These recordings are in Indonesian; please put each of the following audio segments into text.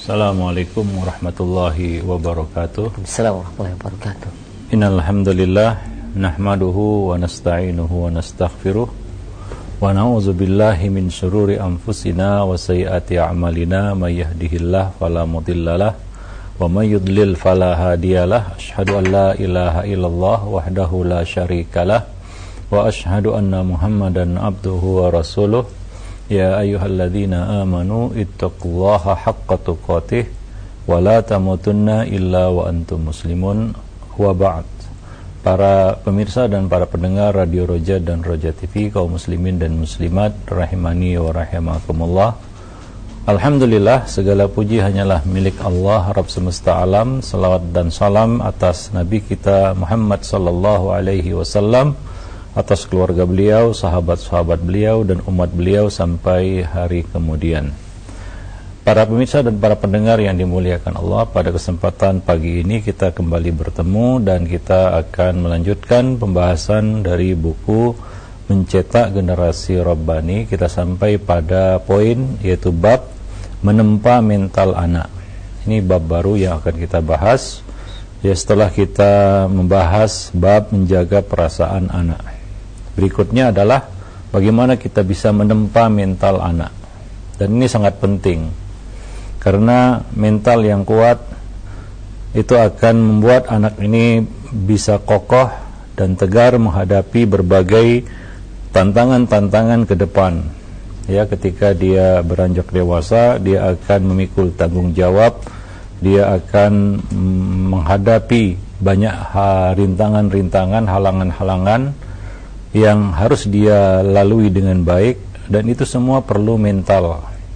Assalamualaikum warahmatullahi wabarakatuh. Assalamualaikum warahmatullahi wabarakatuh. Innal hamdalillah nahmaduhu wa nasta'inuhu wa nastaghfiruh wa na'udzu billahi min syururi anfusina wa sayyiati a'malina may yahdihillahu fala mudhillalah wa may yudlil fala hadiyalah. Asyhadu an la ilaha illallah wahdahu la syarikalah wa asyhadu anna Muhammadan abduhu wa rasuluh. Ya ayyuhalladzina amanu ittaqullaha haqqa tuqatih wa la tamutunna illa wa antum muslimun wa ba'd. Para pemirsa dan para pendengar Radio Roja dan Roja TV, kaum muslimin dan muslimat rahimani wa rahimakumullah. Alhamdulillah, segala puji hanyalah milik Allah Rabb semesta alam. Salawat dan salam atas Nabi kita Muhammad sallallahu alaihi wasallam, atas keluarga beliau, sahabat-sahabat beliau, dan umat beliau sampai hari kemudian. Para pemirsa dan para pendengar yang dimuliakan Allah, pada kesempatan pagi ini kita kembali bertemu dan kita akan melanjutkan pembahasan dari buku Mencetak Generasi Rabbani. Kita sampai pada poin yaitu bab menempa mental anak. Ini bab baru yang akan kita bahas ya setelah kita membahas bab menjaga perasaan anak. Berikutnya adalah bagaimana kita bisa menempa mental anak. Dan ini sangat penting, karena mental yang kuat itu akan membuat anak ini bisa kokoh dan tegar menghadapi berbagai tantangan-tantangan ke depan. Ya, ketika dia beranjak dewasa, dia akan memikul tanggung jawab, dia akan menghadapi banyak rintangan-rintangan, halangan-halangan yang harus dia lalui dengan baik, dan itu semua perlu mental.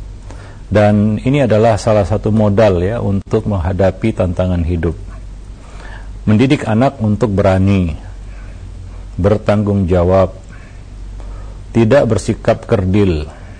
Dan ini adalah salah satu modal ya untuk menghadapi tantangan hidup. Mendidik anak untuk berani, bertanggung jawab, tidak bersikap kerdil,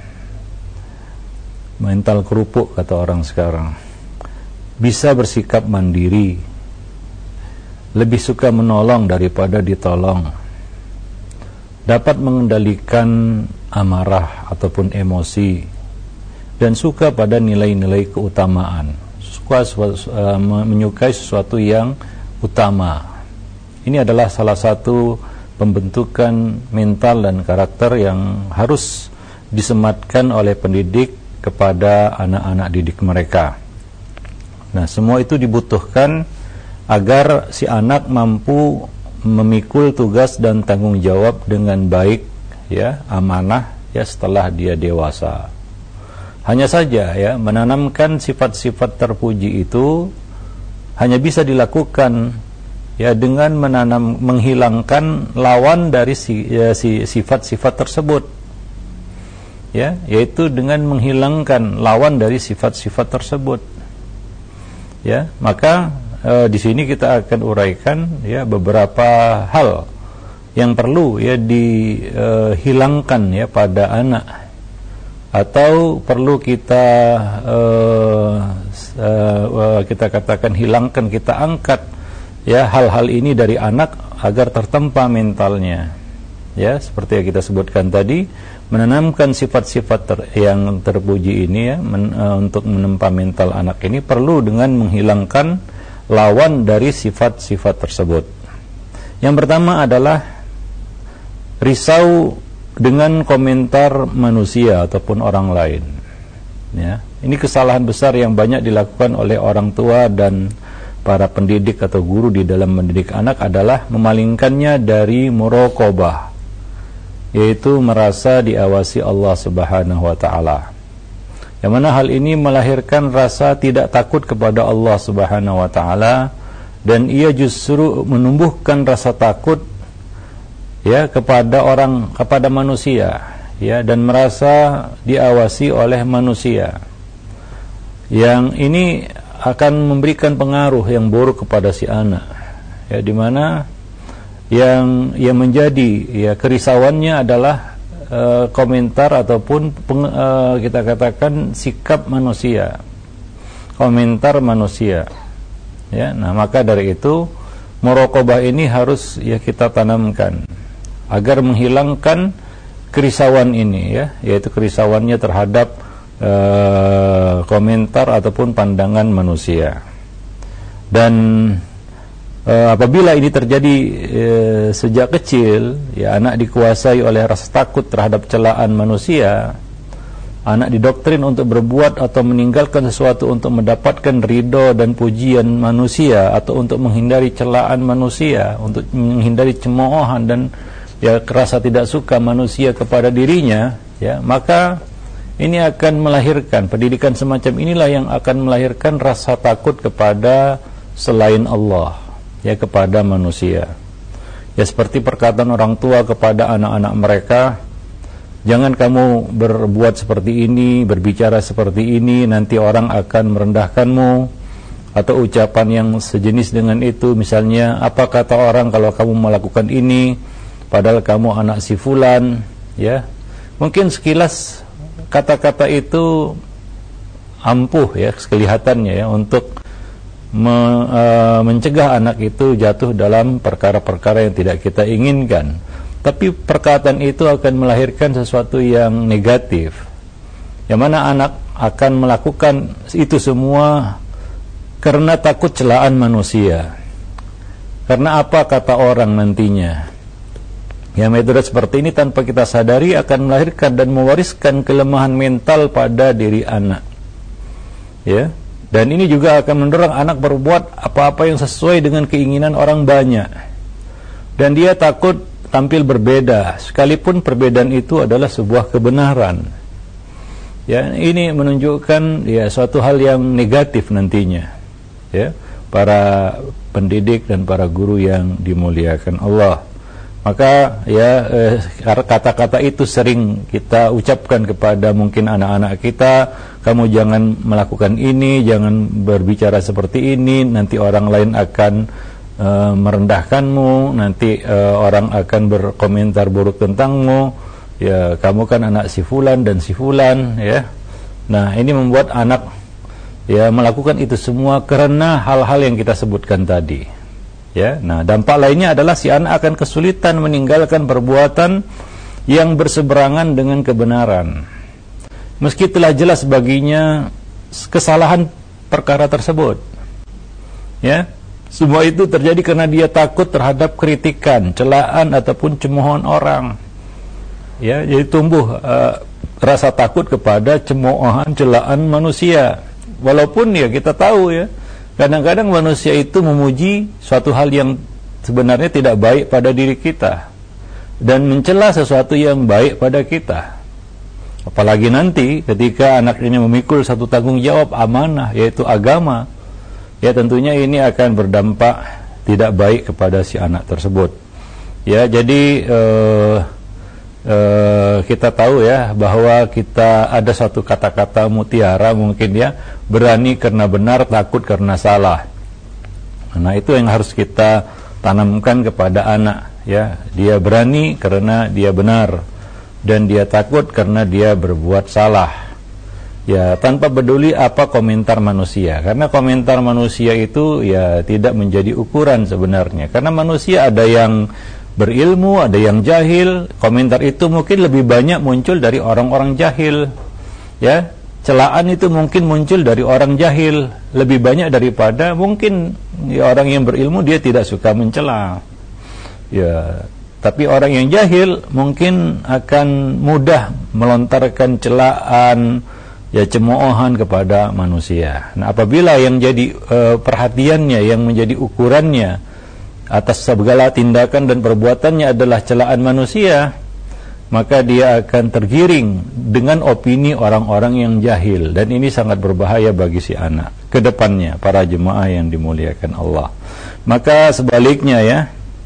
mental kerupuk kata orang sekarang, bisa bersikap mandiri, lebih suka menolong daripada ditolong, dapat mengendalikan amarah ataupun emosi, dan suka pada nilai-nilai keutamaan, menyukai sesuatu yang utama. Ini adalah salah satu pembentukan mental dan karakter yang harus disematkan oleh pendidik kepada anak-anak didik mereka. Nah, semua itu dibutuhkan agar si anak mampu memikul tugas dan tanggung jawab dengan baik ya, amanah ya setelah dia dewasa. Hanya saja ya, menanamkan sifat-sifat terpuji itu hanya bisa dilakukan ya dengan menghilangkan lawan dari sifat-sifat tersebut. Ya, yaitu dengan menghilangkan lawan dari sifat-sifat tersebut. Ya, maka di sini kita akan uraikan ya beberapa hal yang perlu ya dihilangkan ya pada anak, atau perlu kita katakan hilangkan, kita angkat ya hal-hal ini dari anak agar tertempa mentalnya. Ya, seperti yang kita sebutkan tadi, menanamkan sifat-sifat yang terpuji ini ya untuk menempa mental anak ini perlu dengan menghilangkan lawan dari sifat-sifat tersebut. Yang pertama adalah risau dengan komentar manusia ataupun orang lain. Ya, ini kesalahan besar yang banyak dilakukan oleh orang tua dan para pendidik atau guru di dalam mendidik anak adalah memalingkannya dari muraqabah, yaitu merasa diawasi Allah Subhanahu wa taala. Yang mana hal ini melahirkan rasa tidak takut kepada Allah Subhanahu wa taala, dan ia justru menumbuhkan rasa takut ya kepada manusia ya, dan merasa diawasi oleh manusia. Yang ini akan memberikan pengaruh yang buruk kepada si anak ya, di mana yang menjadi ya kerisauannya adalah komentar ataupun kita katakan sikap manusia, komentar manusia ya. Nah, maka dari itu muraqabah ini harus ya kita tanamkan agar menghilangkan kerisauan ini ya, yaitu kerisauannya terhadap komentar ataupun pandangan manusia. Dan apabila ini terjadi sejak kecil, ya, anak dikuasai oleh rasa takut terhadap celaan manusia, anak didoktrin untuk berbuat atau meninggalkan sesuatu untuk mendapatkan ridho dan pujian manusia, atau untuk menghindari celaan manusia, untuk menghindari cemoohan dan ya rasa tidak suka manusia kepada dirinya, ya, maka ini akan melahirkan pendidikan semacam inilah yang akan melahirkan rasa takut kepada selain Allah, ya, kepada manusia. Ya, seperti perkataan orang tua kepada anak-anak mereka, jangan kamu berbuat seperti ini, berbicara seperti ini, nanti orang akan merendahkanmu. Atau ucapan yang sejenis dengan itu, misalnya, apa kata orang kalau kamu melakukan ini, padahal kamu anak si fulan, ya. Mungkin sekilas kata-kata itu ampuh, ya, kelihatannya, ya, untuk mencegah anak itu jatuh dalam perkara-perkara yang tidak kita inginkan. Tapi perkataan itu akan melahirkan sesuatu yang negatif, yang mana anak akan melakukan itu semua karena takut celaan manusia, karena apa kata orang nantinya. Ya, metode seperti ini tanpa kita sadari akan melahirkan dan mewariskan kelemahan mental pada diri anak, ya. Dan ini juga akan mendorong anak berbuat apa-apa yang sesuai dengan keinginan orang banyak, dan dia takut tampil berbeda, sekalipun perbedaan itu adalah sebuah kebenaran. Ya, ini menunjukkan, ya, suatu hal yang negatif nantinya, ya, para pendidik dan para guru yang dimuliakan Allah. Maka, ya, kata-kata itu sering kita ucapkan kepada mungkin anak-anak kita, kamu jangan melakukan ini, jangan berbicara seperti ini, nanti orang lain akan merendahkanmu, nanti orang akan berkomentar buruk tentangmu, ya, kamu kan anak si fulan dan si fulan, ya. Nah, ini membuat anak, ya, melakukan itu semua karena hal-hal yang kita sebutkan tadi, ya. Nah, dampak lainnya adalah si anak akan kesulitan meninggalkan perbuatan yang berseberangan dengan kebenaran, meski telah jelas baginya kesalahan perkara tersebut, ya. Semua itu terjadi karena dia takut terhadap kritikan, celaan ataupun cemoohan orang. Ya, jadi tumbuh rasa takut kepada cemoohan, celaan manusia. Walaupun, ya, kita tahu, ya, kadang-kadang manusia itu memuji suatu hal yang sebenarnya tidak baik pada diri kita dan mencela sesuatu yang baik pada kita. Apalagi nanti ketika anak ini memikul satu tanggung jawab amanah, yaitu agama, ya, tentunya ini akan berdampak tidak baik kepada si anak tersebut. Ya, jadi kita tahu, ya, bahwa kita ada satu kata-kata mutiara mungkin, ya, berani karena benar, takut karena salah. Nah, itu yang harus kita tanamkan kepada anak, ya. Dia berani karena dia benar, dan dia takut karena dia berbuat salah. Ya, tanpa peduli apa komentar manusia, karena komentar manusia itu, ya, tidak menjadi ukuran sebenarnya, karena manusia ada yang berilmu, ada yang jahil. Komentar itu mungkin lebih banyak muncul dari orang-orang jahil, ya. Celaan itu mungkin muncul dari orang jahil lebih banyak daripada mungkin, ya, orang yang berilmu dia tidak suka mencela, ya. Tapi orang yang jahil mungkin akan mudah melontarkan celaan, ya, cemoohan kepada manusia. Nah, apabila yang jadi perhatiannya, yang menjadi ukurannya atas segala tindakan dan perbuatannya adalah celaan manusia, maka dia akan tergiring dengan opini orang-orang yang jahil, dan ini sangat berbahaya bagi si anak ke depannya, para jemaah yang dimuliakan Allah. Maka sebaliknya, ya,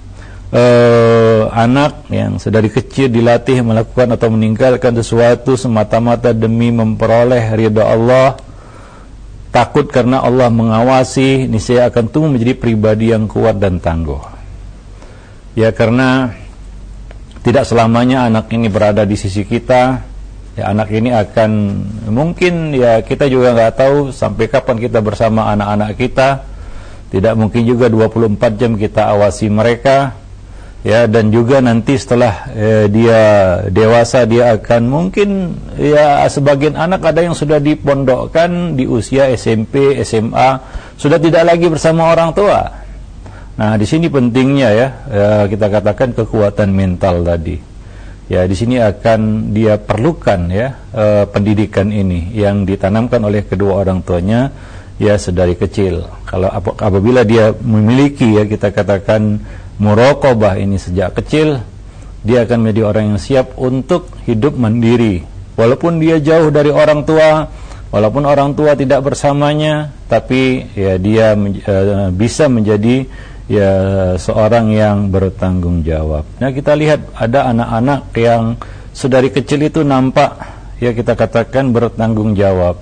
anak yang sedari kecil dilatih melakukan atau meninggalkan sesuatu semata-mata demi memperoleh ridha Allah, takut karena Allah mengawasi, niscaya akan tumbuh menjadi pribadi yang kuat dan tangguh. Ya, karena tidak selamanya anak ini berada di sisi kita. Ya, anak ini akan mungkin, ya, kita juga nggak tahu sampai kapan kita bersama anak-anak kita. Tidak mungkin juga 24 jam kita awasi mereka. Ya, dan juga nanti setelah dia dewasa, dia akan mungkin, ya sebagian anak ada yang sudah dipondokkan di usia SMP, SMA, sudah tidak lagi bersama orang tua. Nah, di sini pentingnya ya, kita katakan kekuatan mental tadi. Ya, di sini akan dia perlukan ya pendidikan ini yang ditanamkan oleh kedua orang tuanya ya sedari kecil. Kalau apabila dia memiliki ya kita katakan muraqabah ini sejak kecil, dia akan menjadi orang yang siap untuk hidup mandiri. Walaupun dia jauh dari orang tua, walaupun orang tua tidak bersamanya, tapi ya dia bisa menjadi ya seorang yang bertanggung jawab. Nah, kita lihat ada anak-anak yang sedari kecil itu nampak ya kita katakan bertanggung jawab.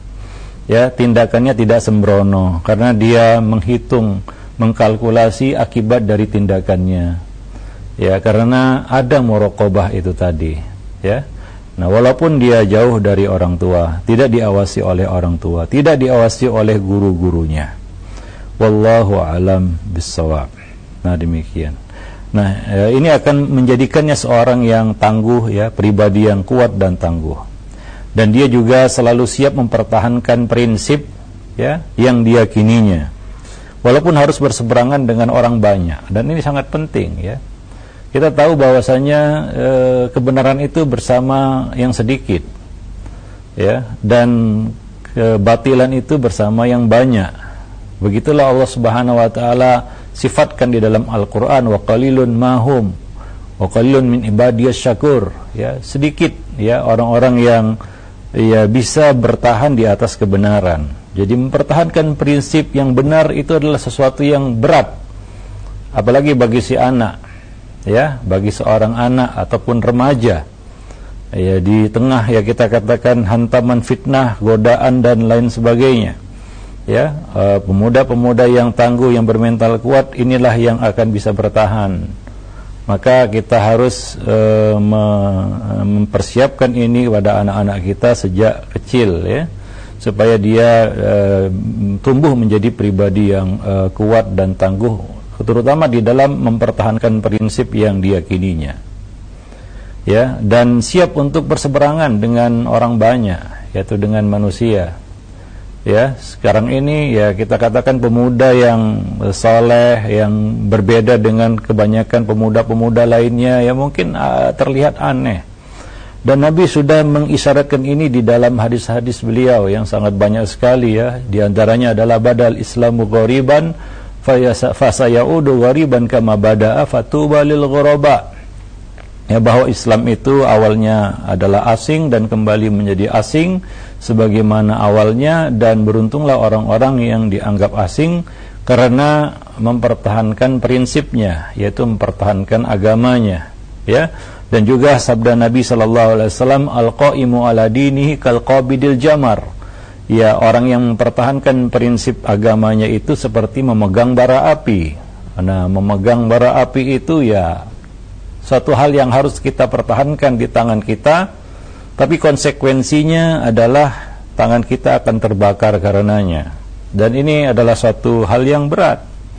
Ya, tindakannya tidak sembrono karena dia menghitung, mengkalkulasi akibat dari tindakannya. Ya, karena ada muraqabah itu tadi, ya. Nah, walaupun dia jauh dari orang tua, tidak diawasi oleh orang tua, tidak diawasi oleh guru-gurunya. Wallahu alam bissawab. Nah, demikian. Nah, ini akan menjadikannya seorang yang tangguh ya, pribadi yang kuat dan tangguh. Dan dia juga selalu siap mempertahankan prinsip ya yang diyakininya. Walaupun harus berseberangan dengan orang banyak, dan ini sangat penting ya. Kita tahu bahwasanya kebenaran itu bersama yang sedikit, ya, dan kebatilan itu bersama yang banyak. Begitulah Allah Subhanahu Wa Taala sifatkan di dalam Al-Quran, wa qalilun mahum, wa qalilun min ibadiyas syakur. Ya, sedikit ya orang-orang yang ya bisa bertahan di atas kebenaran. Jadi mempertahankan prinsip yang benar itu adalah sesuatu yang berat, apalagi bagi si anak, ya, bagi seorang anak ataupun remaja, ya, di tengah ya kita katakan hantaman fitnah, godaan dan lain sebagainya, ya, pemuda-pemuda yang tangguh, yang bermental kuat, inilah yang akan bisa bertahan. Maka kita harus mempersiapkan ini pada anak-anak kita sejak kecil, ya, supaya dia tumbuh menjadi pribadi yang kuat dan tangguh, terutama di dalam mempertahankan prinsip yang diyakininya, ya, dan siap untuk berseberangan dengan orang banyak, yaitu dengan manusia. Ya, sekarang ini ya kita katakan pemuda yang soleh, yang berbeda dengan kebanyakan pemuda-pemuda lainnya, ya mungkin terlihat aneh. Dan Nabi sudah mengisyaratkan ini di dalam hadis-hadis beliau yang sangat banyak sekali, ya. Di antaranya adalah badal Islamu ghoriban fasayaudu ghoriban kama bada'a fatuba lil ghuraba. Ya, bahwa Islam itu awalnya adalah asing dan kembali menjadi asing sebagaimana awalnya, dan beruntunglah orang-orang yang dianggap asing karena mempertahankan prinsipnya, yaitu mempertahankan agamanya, ya. Dan juga sabda Nabi sallallahu alaihi wasallam, al-qaimu ala dinihi kalqabidil jamar. Ya, orang yang mempertahankan prinsip agamanya itu seperti memegang bara api. Nah, memegang bara api itu ya suatu hal yang harus kita pertahankan di tangan kita, tapi konsekuensinya adalah tangan kita akan terbakar karenanya. Dan ini adalah suatu hal yang berat,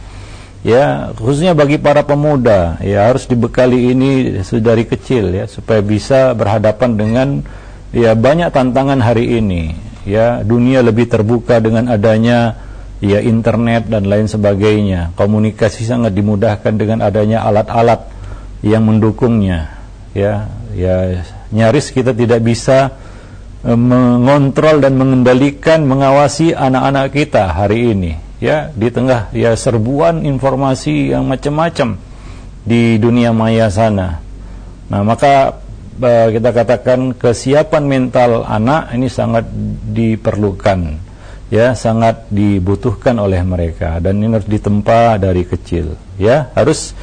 ya, khususnya bagi para pemuda, ya, harus dibekali ini dari kecil, ya, supaya bisa berhadapan dengan ya banyak tantangan hari ini, ya. Dunia lebih terbuka dengan adanya ya internet dan lain sebagainya. Komunikasi sangat dimudahkan dengan adanya alat-alat yang mendukungnya, ya, ya, nyaris kita tidak bisa mengontrol dan mengendalikan, mengawasi anak-anak kita hari ini, ya, di tengah ya serbuan informasi yang macam-macam di dunia maya sana. Nah, maka kita katakan kesiapan mental anak ini sangat diperlukan, ya, sangat dibutuhkan oleh mereka, dan ini harus ditempa dari kecil, ya, harus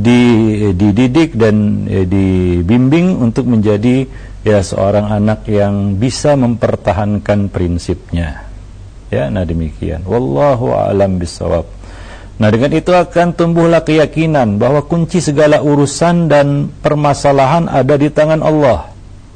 dididik dan dibimbing untuk menjadi ya seorang anak yang bisa mempertahankan prinsipnya, ya. Nah, demikian, wallahu a'lam bissawab. Nah, dengan itu akan tumbuhlah keyakinan bahwa kunci segala urusan dan permasalahan ada di tangan Allah.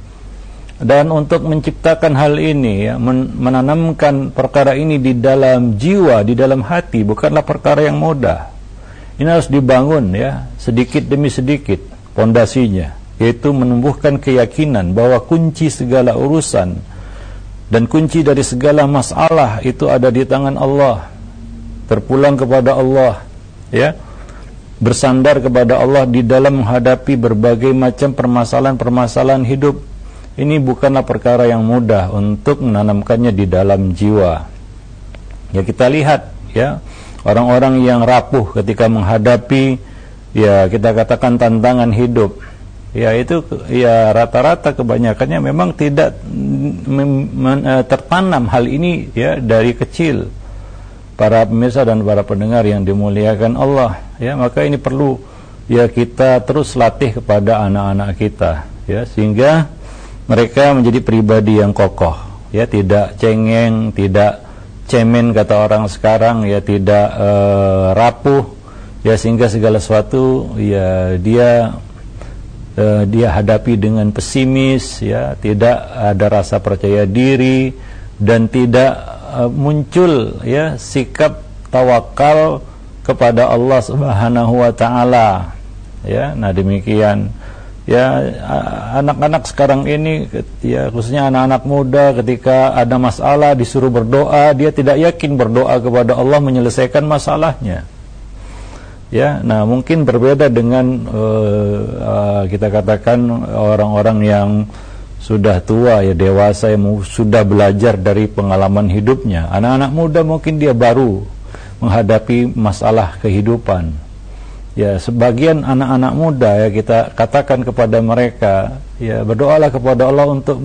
Dan untuk menciptakan hal ini, ya, menanamkan perkara ini di dalam jiwa, di dalam hati, bukanlah perkara yang mudah. Ini harus dibangun ya, sedikit demi sedikit pondasinya, yaitu menumbuhkan keyakinan bahwa kunci segala urusan dan kunci dari segala masalah itu ada di tangan Allah, terpulang kepada Allah, ya, bersandar kepada Allah di dalam menghadapi berbagai macam permasalahan-permasalahan hidup. Ini bukanlah perkara yang mudah untuk menanamkannya di dalam jiwa. Ya, kita lihat ya, orang-orang yang rapuh ketika menghadapi, ya kita katakan tantangan hidup, ya itu ya rata-rata kebanyakannya memang tidak tertanam hal ini ya dari kecil. Para pemirsa dan para pendengar yang dimuliakan Allah, ya, maka ini perlu ya kita terus latih kepada anak-anak kita, ya, sehingga mereka menjadi pribadi yang kokoh, ya, tidak cengeng, tidak cemen kata orang sekarang, ya, tidak rapuh, ya, sehingga segala sesuatu ya dia hadapi dengan pesimis, ya, tidak ada rasa percaya diri dan tidak muncul ya sikap tawakal kepada Allah Subhanahu wa taala, ya. Nah, demikian ya, anak-anak sekarang ini ya, khususnya anak-anak muda, ketika ada masalah disuruh berdoa, dia tidak yakin berdoa kepada Allah menyelesaikan masalahnya. Ya, nah mungkin berbeda dengan kita katakan orang-orang yang sudah tua, ya, dewasa, yang sudah belajar dari pengalaman hidupnya. Anak-anak muda mungkin dia baru menghadapi masalah kehidupan. Ya, sebagian anak-anak muda ya kita katakan kepada mereka, ya, berdoalah kepada Allah untuk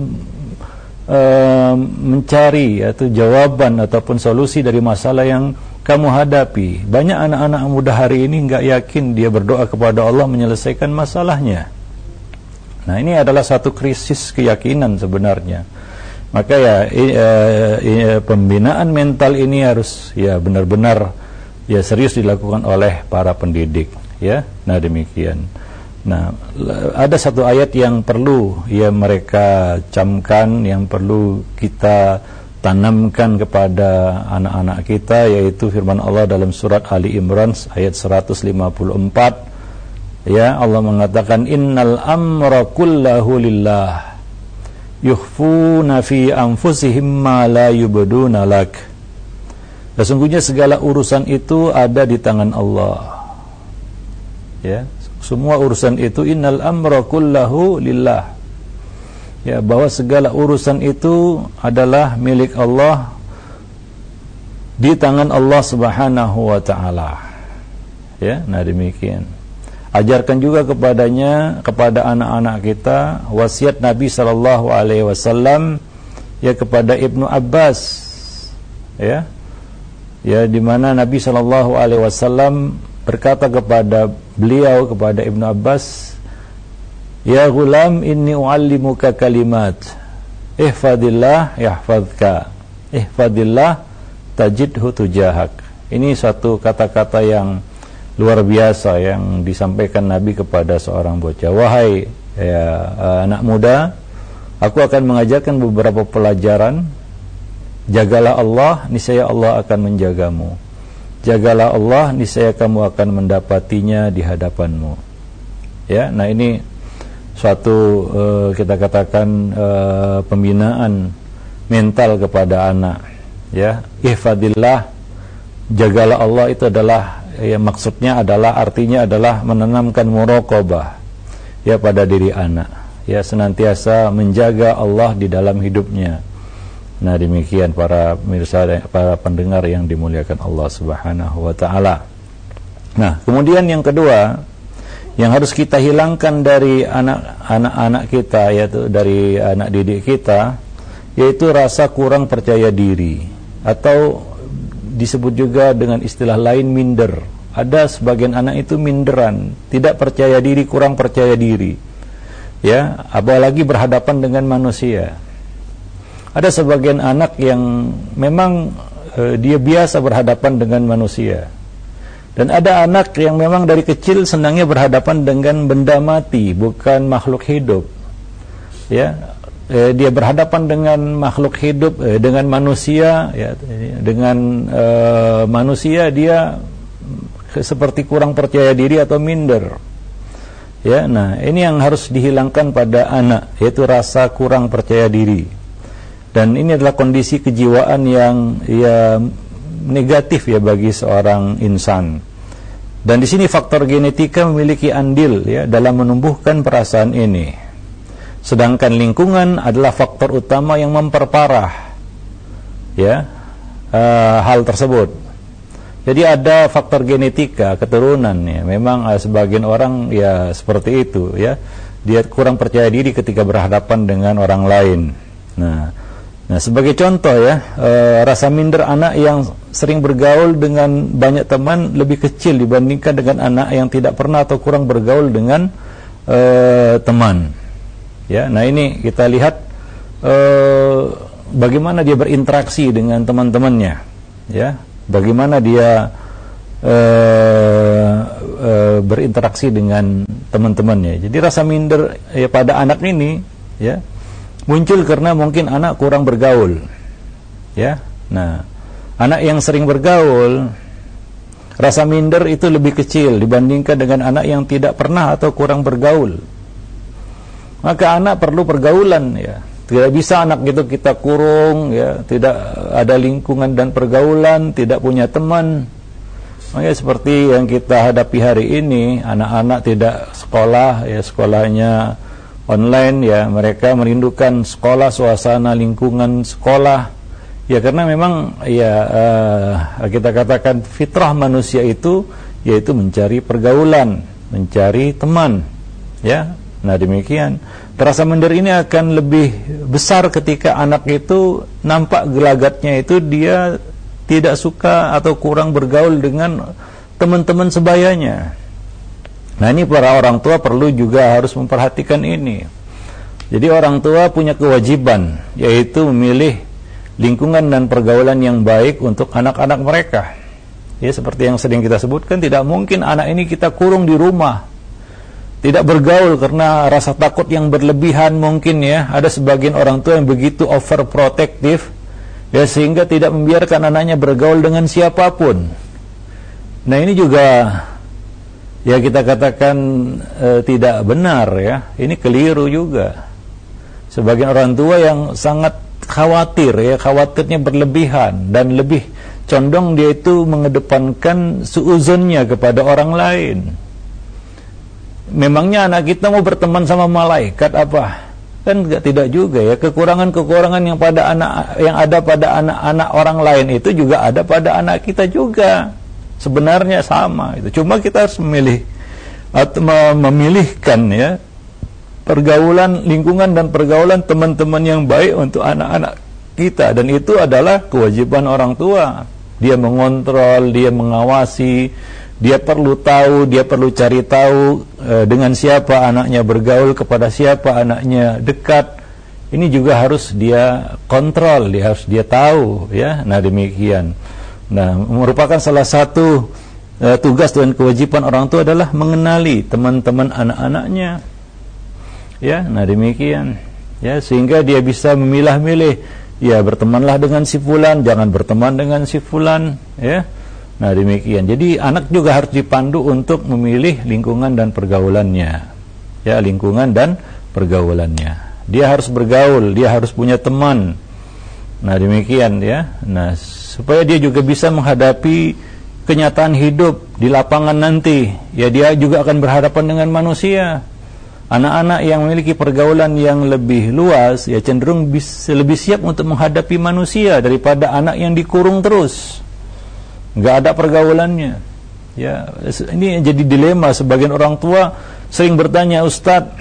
mencari yaitu jawaban ataupun solusi dari masalah yang kamu hadapi. Banyak anak-anak muda hari ini nggak yakin dia berdoa kepada Allah menyelesaikan masalahnya. Nah, ini adalah satu krisis keyakinan sebenarnya. Maka ya pembinaan mental ini harus ya benar-benar ya serius dilakukan oleh para pendidik, ya. Nah, demikian. Nah, ada satu ayat yang perlu ya mereka camkan, yang perlu kita tanamkan kepada anak-anak kita, yaitu firman Allah dalam surat Ali Imran ayat 154. Ya, Allah mengatakan innal amra kullahu lillah yukhfuna fi anfusihim ma la yubduna lak. Sesungguhnya segala urusan itu ada di tangan Allah. Ya, semua urusan itu innal amra kullahu lillah. Ya, bahwa segala urusan itu adalah milik Allah, di tangan Allah Subhanahu wa taala. Ya, nah demikian. Ajarkan juga kepada anak-anak kita wasiat Nabi sallallahu alaihi wasallam ya kepada Ibnu Abbas, ya. Ya, di mana Nabi sallallahu alaihi wasallam berkata kepada beliau, kepada Ibnu Abbas, ya gulam inni uallimuka kalimat ihfadillah yahfadka ihfadillah tajidhu tujahak. Ini satu kata-kata yang luar biasa yang disampaikan Nabi kepada seorang bocah. Wahai ya, anak muda, aku akan mengajarkan beberapa pelajaran. Jagalah Allah, niscaya Allah akan menjagamu. Jagalah Allah, niscaya kamu akan mendapatinya di hadapanmu. Ya, nah ini suatu kita katakan pembinaan mental kepada anak. Ya, ihfadillah, jagalah Allah, itu adalah ya, maksudnya adalah, artinya adalah menanamkan muraqabah ya pada diri anak, ya, senantiasa menjaga Allah di dalam hidupnya. Nah, demikian para pemirsa, para pendengar yang dimuliakan Allah Subhanahu wa taala. Nah, kemudian yang kedua yang harus kita hilangkan dari anak-anak kita, yaitu dari anak didik kita, yaitu rasa kurang percaya diri, atau disebut juga dengan istilah lain minder. Ada sebagian anak itu minderan, tidak percaya diri, kurang percaya diri, ya, apalagi berhadapan dengan manusia. Ada sebagian anak yang memang dia biasa berhadapan dengan manusia, dan ada anak yang memang dari kecil senangnya berhadapan dengan benda mati, bukan makhluk hidup. Ya, dia berhadapan dengan makhluk hidup, dengan manusia, ya, dengan manusia dia seperti kurang percaya diri atau minder. Ya, nah ini yang harus dihilangkan pada anak, yaitu rasa kurang percaya diri. Dan ini adalah kondisi kejiwaan yang ya negatif ya bagi seorang insan. Dan di sini faktor genetika memiliki andil ya dalam menumbuhkan perasaan ini. Sedangkan lingkungan adalah faktor utama yang memperparah ya hal tersebut. Jadi ada faktor genetika, keturunan ya. Memang sebagian orang ya seperti itu ya. Dia kurang percaya diri ketika berhadapan dengan orang lain. Nah sebagai contoh ya, rasa minder anak yang sering bergaul dengan banyak teman lebih kecil dibandingkan dengan anak yang tidak pernah atau kurang bergaul dengan teman. Ya, nah ini kita lihat bagaimana dia berinteraksi dengan teman-temannya. Ya. Bagaimana dia berinteraksi dengan teman-temannya. Jadi rasa minder ya pada anak ini ya muncul karena mungkin anak kurang bergaul. Ya. Nah, anak yang sering bergaul, rasa minder itu lebih kecil dibandingkan dengan anak yang tidak pernah atau kurang bergaul. Maka anak perlu pergaulan ya. Tidak bisa anak itu kita kurung ya, tidak ada lingkungan dan pergaulan, tidak punya teman. Makanya seperti yang kita hadapi hari ini, anak-anak tidak sekolah ya, sekolahnya online ya, mereka merindukan sekolah, suasana lingkungan sekolah. Ya karena memang ya kita katakan fitrah manusia itu yaitu mencari pergaulan, mencari teman. Ya. Nah demikian, rasa minder ini akan lebih besar ketika anak itu nampak gelagatnya itu dia tidak suka atau kurang bergaul dengan teman-teman sebayanya. Nah ini para orang tua perlu juga harus memperhatikan ini. Jadi orang tua punya kewajiban, yaitu memilih lingkungan dan pergaulan yang baik untuk anak-anak mereka. Ya seperti yang sering kita sebutkan, tidak mungkin anak ini kita kurung di rumah, tidak bergaul karena rasa takut yang berlebihan mungkin ya. Ada sebagian orang tua yang begitu overprotective ya sehingga tidak membiarkan anaknya bergaul dengan siapapun. Nah ini juga ya kita katakan tidak benar ya. Ini keliru juga. Sebagian orang tua yang sangat khawatir ya, khawatirnya berlebihan dan lebih condong dia itu mengedepankan suuzonnya kepada orang lain. Memangnya anak kita mau berteman sama malaikat apa? Kan tidak juga ya. Kekurangan-kekurangan yang ada pada anak-anak orang lain itu juga ada pada anak kita juga. Sebenarnya sama itu. Cuma kita harus memilih atau memilihkan ya pergaulan, lingkungan dan pergaulan teman-teman yang baik untuk anak-anak kita, dan itu adalah kewajiban orang tua. Dia mengontrol, dia mengawasi, dia perlu tahu, dia perlu cari tahu dengan siapa anaknya bergaul, kepada siapa anaknya dekat. Ini juga harus dia kontrol, harus dia tahu ya. Nah demikian. Nah merupakan salah satu tugas dan kewajiban orang tua adalah mengenali teman-teman anak-anaknya. Ya, nah demikian. Ya, sehingga dia bisa memilah-milih. Ya, bertemanlah dengan si fulan, jangan berteman dengan si fulan, ya. Nah demikian. Jadi anak juga harus dipandu untuk memilih lingkungan dan pergaulannya. Ya, lingkungan dan pergaulannya. Dia harus bergaul, dia harus punya teman. Nah demikian ya. Nah supaya dia juga bisa menghadapi kenyataan hidup di lapangan nanti. Ya dia juga akan berhadapan dengan manusia. Anak-anak yang memiliki pergaulan yang lebih luas ya cenderung lebih siap untuk menghadapi manusia daripada anak yang dikurung terus, nggak ada pergaulannya. Ya, ini jadi dilema. Sebagian orang tua sering bertanya, Ustadz,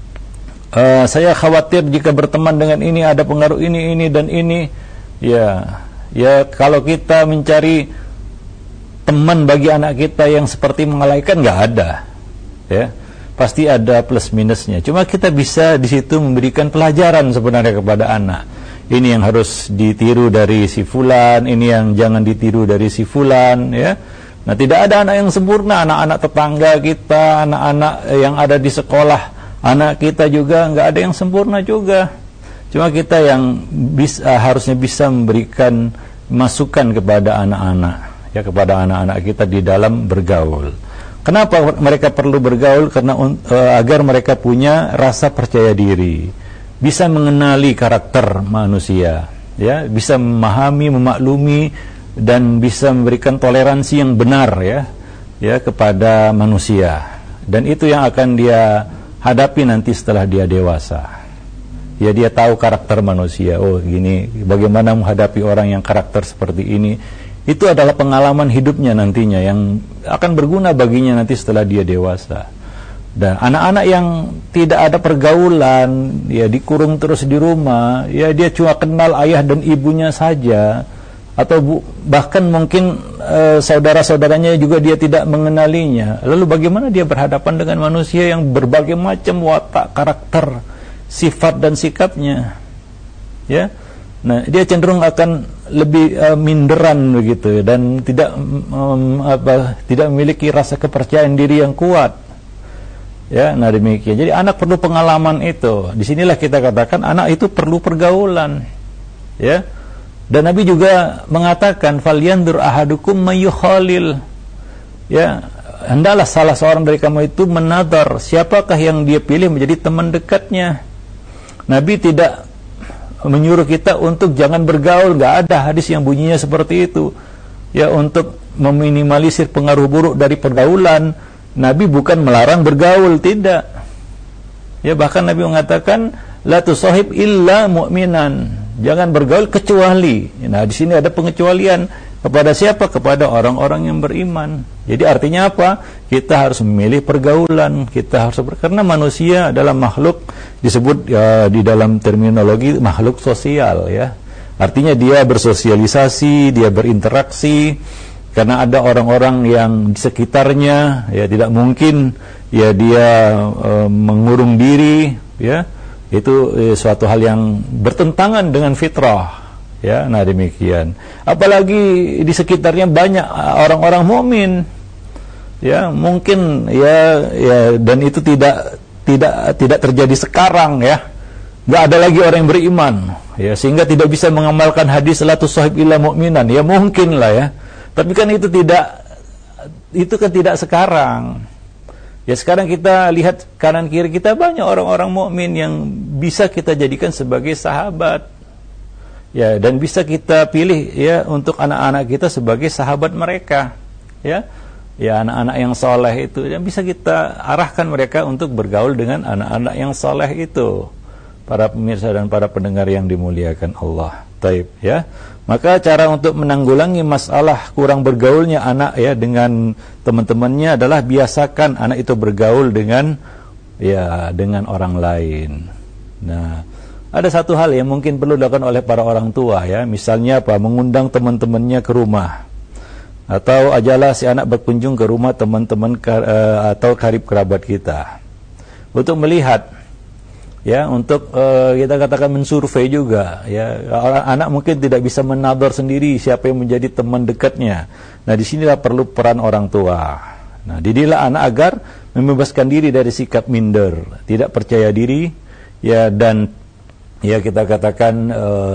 saya khawatir jika berteman dengan ini ada pengaruh ini dan ini. Ya kalau kita mencari teman bagi anak kita yang seperti malaikat, nggak ada. Ya. Pasti ada plus minusnya. Cuma kita bisa di situ memberikan pelajaran sebenarnya kepada anak. Ini yang harus ditiru dari si fulan, ini yang jangan ditiru dari si fulan, ya. Nah, tidak ada anak yang sempurna. Anak-anak tetangga kita, anak-anak yang ada di sekolah, anak kita juga nggak ada yang sempurna juga. Cuma kita yang harusnya bisa memberikan masukan kepada anak-anak, ya kepada anak-anak kita di dalam bergaul. Kenapa mereka perlu bergaul? Karena agar mereka punya rasa percaya diri, bisa mengenali karakter manusia, ya, bisa memahami, memaklumi, dan bisa memberikan toleransi yang benar, ya kepada manusia. Dan itu yang akan dia hadapi nanti setelah dia dewasa. Ya, dia tahu karakter manusia. Oh, gini, bagaimana menghadapi orang yang karakter seperti ini. Itu adalah pengalaman hidupnya nantinya yang akan berguna baginya nanti setelah dia dewasa. Dan anak-anak yang tidak ada pergaulan, ya dikurung terus di rumah, ya dia cuma kenal ayah dan ibunya saja, atau bahkan mungkin saudara-saudaranya juga dia tidak mengenalinya. Lalu bagaimana dia berhadapan dengan manusia yang berbagai macam watak, karakter, sifat dan sikapnya, ya? Nah, dia cenderung akan lebih minderan begitu, dan tidak memiliki rasa kepercayaan diri yang kuat. Ya, nah demikian. Jadi anak perlu pengalaman itu. Disinilah kita katakan anak itu perlu pergaulan, ya. Dan Nabi juga mengatakan, "Falyandur ahadukum mayyukhalil." Ya, hendaklah salah seorang dari kamu itu menadar siapakah yang dia pilih menjadi teman dekatnya. Nabi tidak menyuruh kita untuk jangan bergaul, nggak ada hadis yang bunyinya seperti itu. Ya, untuk meminimalisir pengaruh buruk dari pergaulan, Nabi bukan melarang bergaul, tidak. Ya, bahkan Nabi mengatakan, la tusahib illa mu'minan. Jangan bergaul kecuali. Nah, di sini ada pengecualian kepada siapa? Kepada orang-orang yang beriman. Jadi artinya apa? Kita harus memilih pergaulan. Karena manusia adalah makhluk disebut di dalam terminologi makhluk sosial, ya. Artinya dia bersosialisasi, dia berinteraksi. Karena ada orang-orang yang di sekitarnya, ya tidak mungkin ya dia mengurung diri, ya. Itu suatu hal yang bertentangan dengan fitrah, ya. Nah demikian. Apalagi di sekitarnya banyak orang-orang mukmin, ya, mungkin ya dan itu tidak terjadi sekarang, ya. Nggak ada lagi orang yang beriman, ya, sehingga tidak bisa mengamalkan hadis la tusahib illa mu'minan. Ya mungkin lah, ya. Tapi kan itu kan tidak sekarang. Ya, sekarang kita lihat kanan kiri kita banyak orang-orang mukmin yang bisa kita jadikan sebagai sahabat. Ya, dan bisa kita pilih, ya, untuk anak-anak kita sebagai sahabat mereka. Ya. Ya, anak-anak yang soleh itu yang bisa kita arahkan mereka untuk bergaul dengan anak-anak yang soleh itu. Para pemirsa dan para pendengar yang dimuliakan Allah. Taib, ya. Maka cara untuk menanggulangi masalah kurang bergaulnya anak, ya, dengan teman-temannya adalah biasakan anak itu bergaul dengan orang lain. Nah, ada satu hal yang mungkin perlu dilakukan oleh para orang tua, ya. Misalnya apa? Mengundang teman-temannya ke rumah. Atau ajalah si anak berkunjung ke rumah teman-teman atau karib kerabat kita. Untuk melihat, ya, untuk kita katakan mensurvei juga, ya. Anak mungkin tidak bisa menadar sendiri siapa yang menjadi teman dekatnya. Nah, disinilah perlu peran orang tua. Nah, didiklah anak agar membebaskan diri dari sikap minder, tidak percaya diri, ya, dan ya kita katakan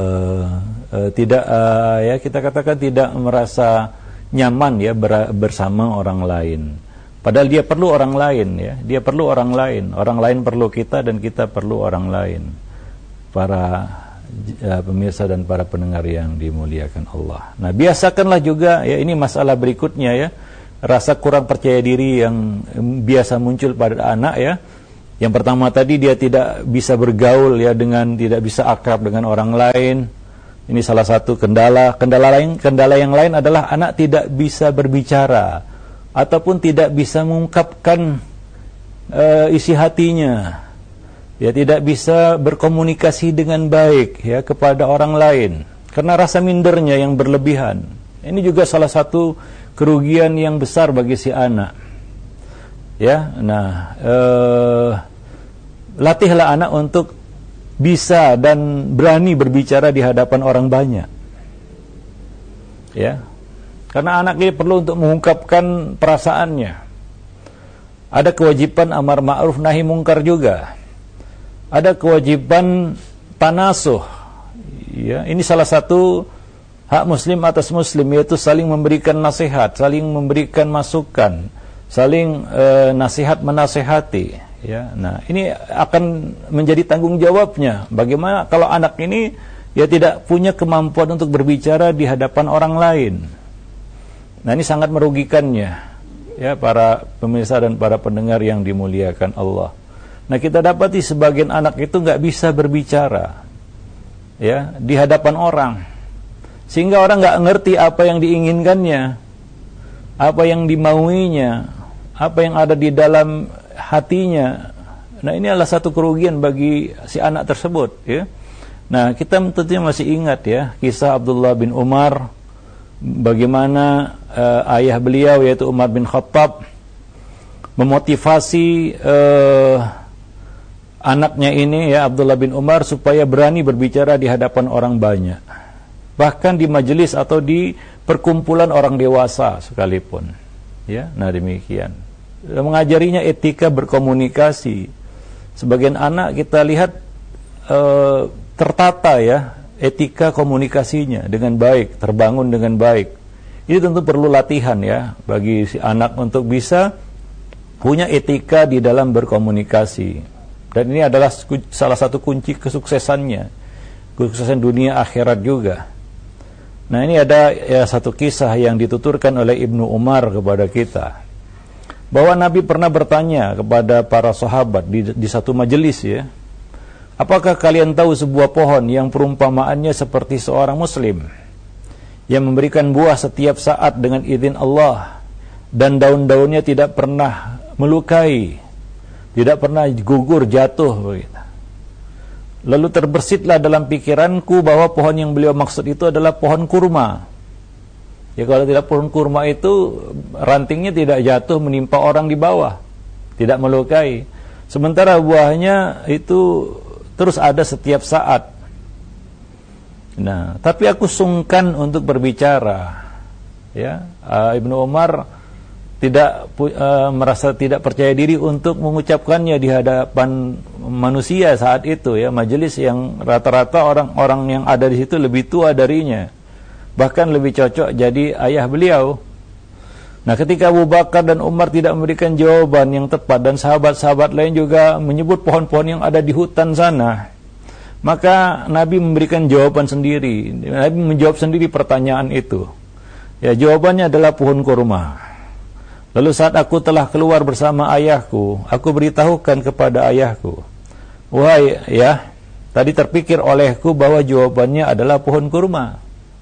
tidak merasa nyaman, ya, bersama orang lain. Padahal dia perlu orang lain, ya. Dia perlu orang lain. Orang lain perlu kita dan kita perlu orang lain. Para pemirsa dan para pendengar yang dimuliakan Allah. Nah, biasakanlah juga, ya, ini masalah berikutnya, ya. Rasa kurang percaya diri yang biasa muncul pada anak, ya. Yang pertama tadi dia tidak bisa bergaul, ya, tidak bisa akrab dengan orang lain. Ini salah satu kendala. Kendala yang lain adalah anak tidak bisa berbicara ataupun tidak bisa mengungkapkan isi hatinya, ya, tidak bisa berkomunikasi dengan baik, ya, kepada orang lain karena rasa mindernya yang berlebihan. Ini juga salah satu kerugian yang besar bagi si anak, ya. Nah, latihlah anak untuk bisa dan berani berbicara di hadapan orang banyak, ya. Karena anak ini perlu untuk mengungkapkan perasaannya. Ada kewajiban amar ma'ruf nahi mungkar juga. Ada kewajiban tanasuh. Ya, ini salah satu Hak muslim atas muslim yaitu saling memberikan nasihat, saling memberikan masukan, saling nasihat menasehati, ya. Nah, ini akan menjadi tanggung jawabnya. Bagaimana kalau anak ini ya tidak punya kemampuan untuk berbicara di hadapan orang lain. Nah, ini sangat merugikannya, ya, para pemirsa dan para pendengar yang dimuliakan Allah. Nah, kita dapati sebagian anak itu nggak bisa berbicara, ya, di hadapan orang. Sehingga orang nggak ngerti apa yang diinginkannya, apa yang dimauinya, apa yang ada di dalam hatinya. Nah, ini adalah satu kerugian bagi si anak tersebut, ya. Nah, kita tentunya masih ingat, ya, kisah Abdullah bin Umar, bagaimana ayah beliau yaitu Umar bin Khattab memotivasi anaknya ini, ya, Abdullah bin Umar, supaya berani berbicara di hadapan orang banyak, bahkan di majelis atau di perkumpulan orang dewasa sekalipun, ya. Nah, demikian mengajarinya etika berkomunikasi. Sebagian anak kita lihat tertata, ya, etika komunikasinya dengan baik, terbangun dengan baik. Ini tentu perlu latihan, ya, bagi si anak untuk bisa punya etika di dalam berkomunikasi. Dan ini adalah salah satu kunci kesuksesannya, kesuksesan dunia akhirat juga. Nah, ini ada, ya, satu kisah yang dituturkan oleh Ibnu Umar kepada kita, bahwa Nabi pernah bertanya kepada para sahabat di satu majelis, ya, apakah kalian tahu sebuah pohon yang perumpamaannya seperti seorang muslim yang memberikan buah setiap saat dengan izin Allah, dan daun-daunnya tidak pernah melukai, tidak pernah gugur, jatuh, begitu. Lalu terbesitlah dalam pikiranku bahwa pohon yang beliau maksud itu adalah pohon kurma. Ya, kalau tidak pohon kurma itu rantingnya tidak jatuh menimpa orang di bawah, tidak melukai. Sementara buahnya itu terus ada setiap saat. Nah, tapi aku sungkan untuk berbicara, ya. Ibnu Umar merasa tidak percaya diri untuk mengucapkannya di hadapan manusia saat itu, ya, majelis yang rata-rata orang-orang yang ada di situ lebih tua darinya, bahkan lebih cocok jadi ayah beliau. Nah, ketika Abu Bakar dan Umar tidak memberikan jawaban yang tepat dan sahabat-sahabat lain juga menyebut pohon-pohon yang ada di hutan sana, maka Nabi memberikan jawaban sendiri. Nabi menjawab sendiri pertanyaan itu. Ya, jawabannya adalah pohon kurma. Lalu saat aku telah keluar bersama ayahku, aku beritahukan kepada ayahku, wahai, ya, tadi terpikir olehku bahwa jawabannya adalah pohon kurma.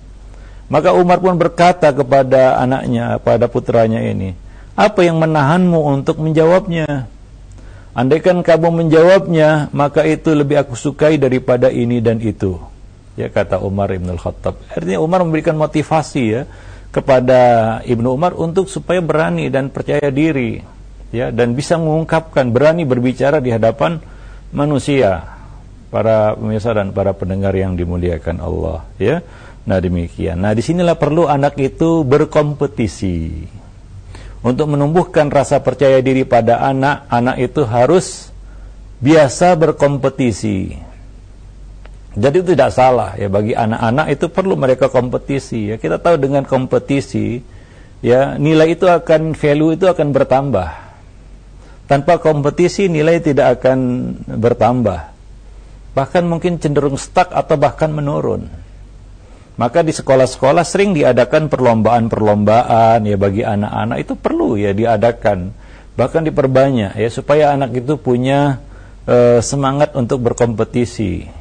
Maka Umar pun berkata kepada anaknya, pada putranya ini, apa yang menahanmu untuk menjawabnya? Andaikan kamu menjawabnya, maka itu lebih aku sukai daripada ini dan itu, ya, kata Umar ibn al-Khattab. Artinya Umar memberikan motivasi, ya, kepada Ibnu Umar untuk supaya berani dan percaya diri, ya, dan bisa mengungkapkan, berani berbicara di hadapan manusia. Para pemirsa dan para pendengar yang dimuliakan Allah, ya. Nah, demikian. Nah, disinilah perlu anak itu berkompetisi. Untuk menumbuhkan rasa percaya diri pada anak itu harus biasa berkompetisi. Jadi itu tidak salah, ya, bagi anak-anak itu perlu mereka kompetisi, ya. Kita tahu dengan kompetisi, ya, nilai itu akan, value itu akan bertambah. Tanpa kompetisi nilai tidak akan bertambah, bahkan mungkin cenderung stuck atau bahkan menurun. Maka di sekolah-sekolah sering diadakan perlombaan-perlombaan, ya, bagi anak-anak itu perlu, ya, diadakan, bahkan diperbanyak, ya, supaya anak itu punya semangat untuk berkompetisi.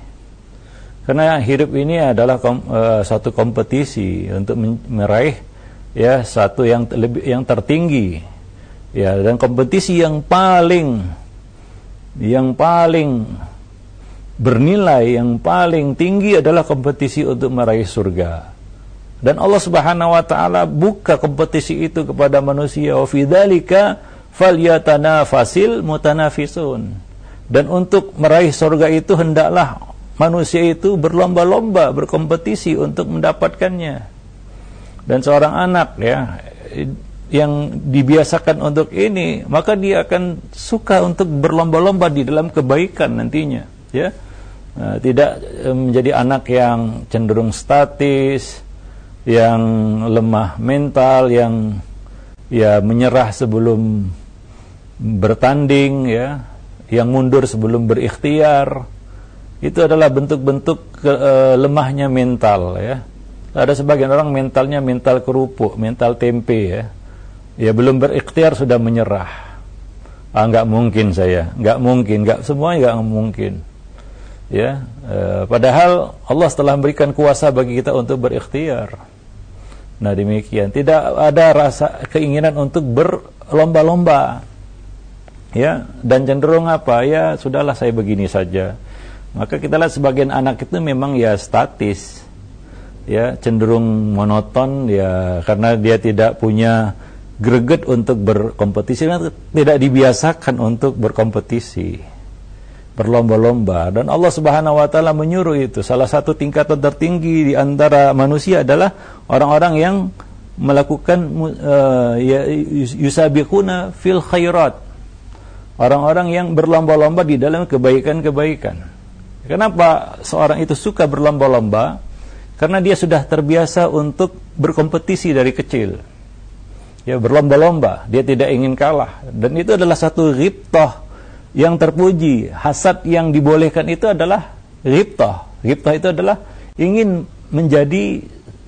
Karena hidup ini adalah satu kompetisi untuk meraih, ya, satu yang tertinggi, ya, dan kompetisi yang paling bernilai, yang paling tinggi adalah kompetisi untuk meraih surga. Dan Allah Subhanahu wa taala buka kompetisi itu kepada manusia, wa fi dzalika falyatanafasil mutanafisun. Dan untuk meraih surga itu hendaklah manusia itu berlomba-lomba, berkompetisi untuk mendapatkannya. Dan seorang anak, ya, yang dibiasakan untuk ini, maka dia akan suka untuk berlomba-lomba di dalam kebaikan nantinya, ya. Tidak menjadi anak yang cenderung statis, yang lemah mental, yang ya menyerah sebelum bertanding, ya, yang mundur sebelum berikhtiar. Itu adalah bentuk-bentuk lemahnya mental, ya. Ada sebagian orang mentalnya mental kerupuk, mental tempe, ya. Ya belum berikhtiar sudah menyerah. Nggak mungkin saya, nggak mungkin, semuanya nggak mungkin. Ya, padahal Allah telah memberikan kuasa bagi kita untuk berikhtiar. Nah demikian, tidak ada rasa keinginan untuk berlomba-lomba, ya, dan cenderung apa, ya sudahlah saya begini saja. Maka kita lihat sebagian anak itu memang ya statis, ya cenderung monoton, ya karena dia tidak punya greget untuk berkompetisi, tidak dibiasakan untuk berkompetisi, berlomba-lomba. Dan Allah Subhanahu wa taala menyuruh itu. Salah satu tingkatan tertinggi di antara manusia adalah orang-orang yang melakukan yusabiquna fil khairat. Orang-orang yang berlomba-lomba di dalam kebaikan-kebaikan. Kenapa seorang itu suka berlomba-lomba? Karena dia sudah terbiasa untuk berkompetisi dari kecil. Ya, berlomba-lomba, dia tidak ingin kalah. Dan itu adalah satu ghibtah yang terpuji. Hasad yang dibolehkan itu adalah ghibtah. Ghibtah itu adalah ingin menjadi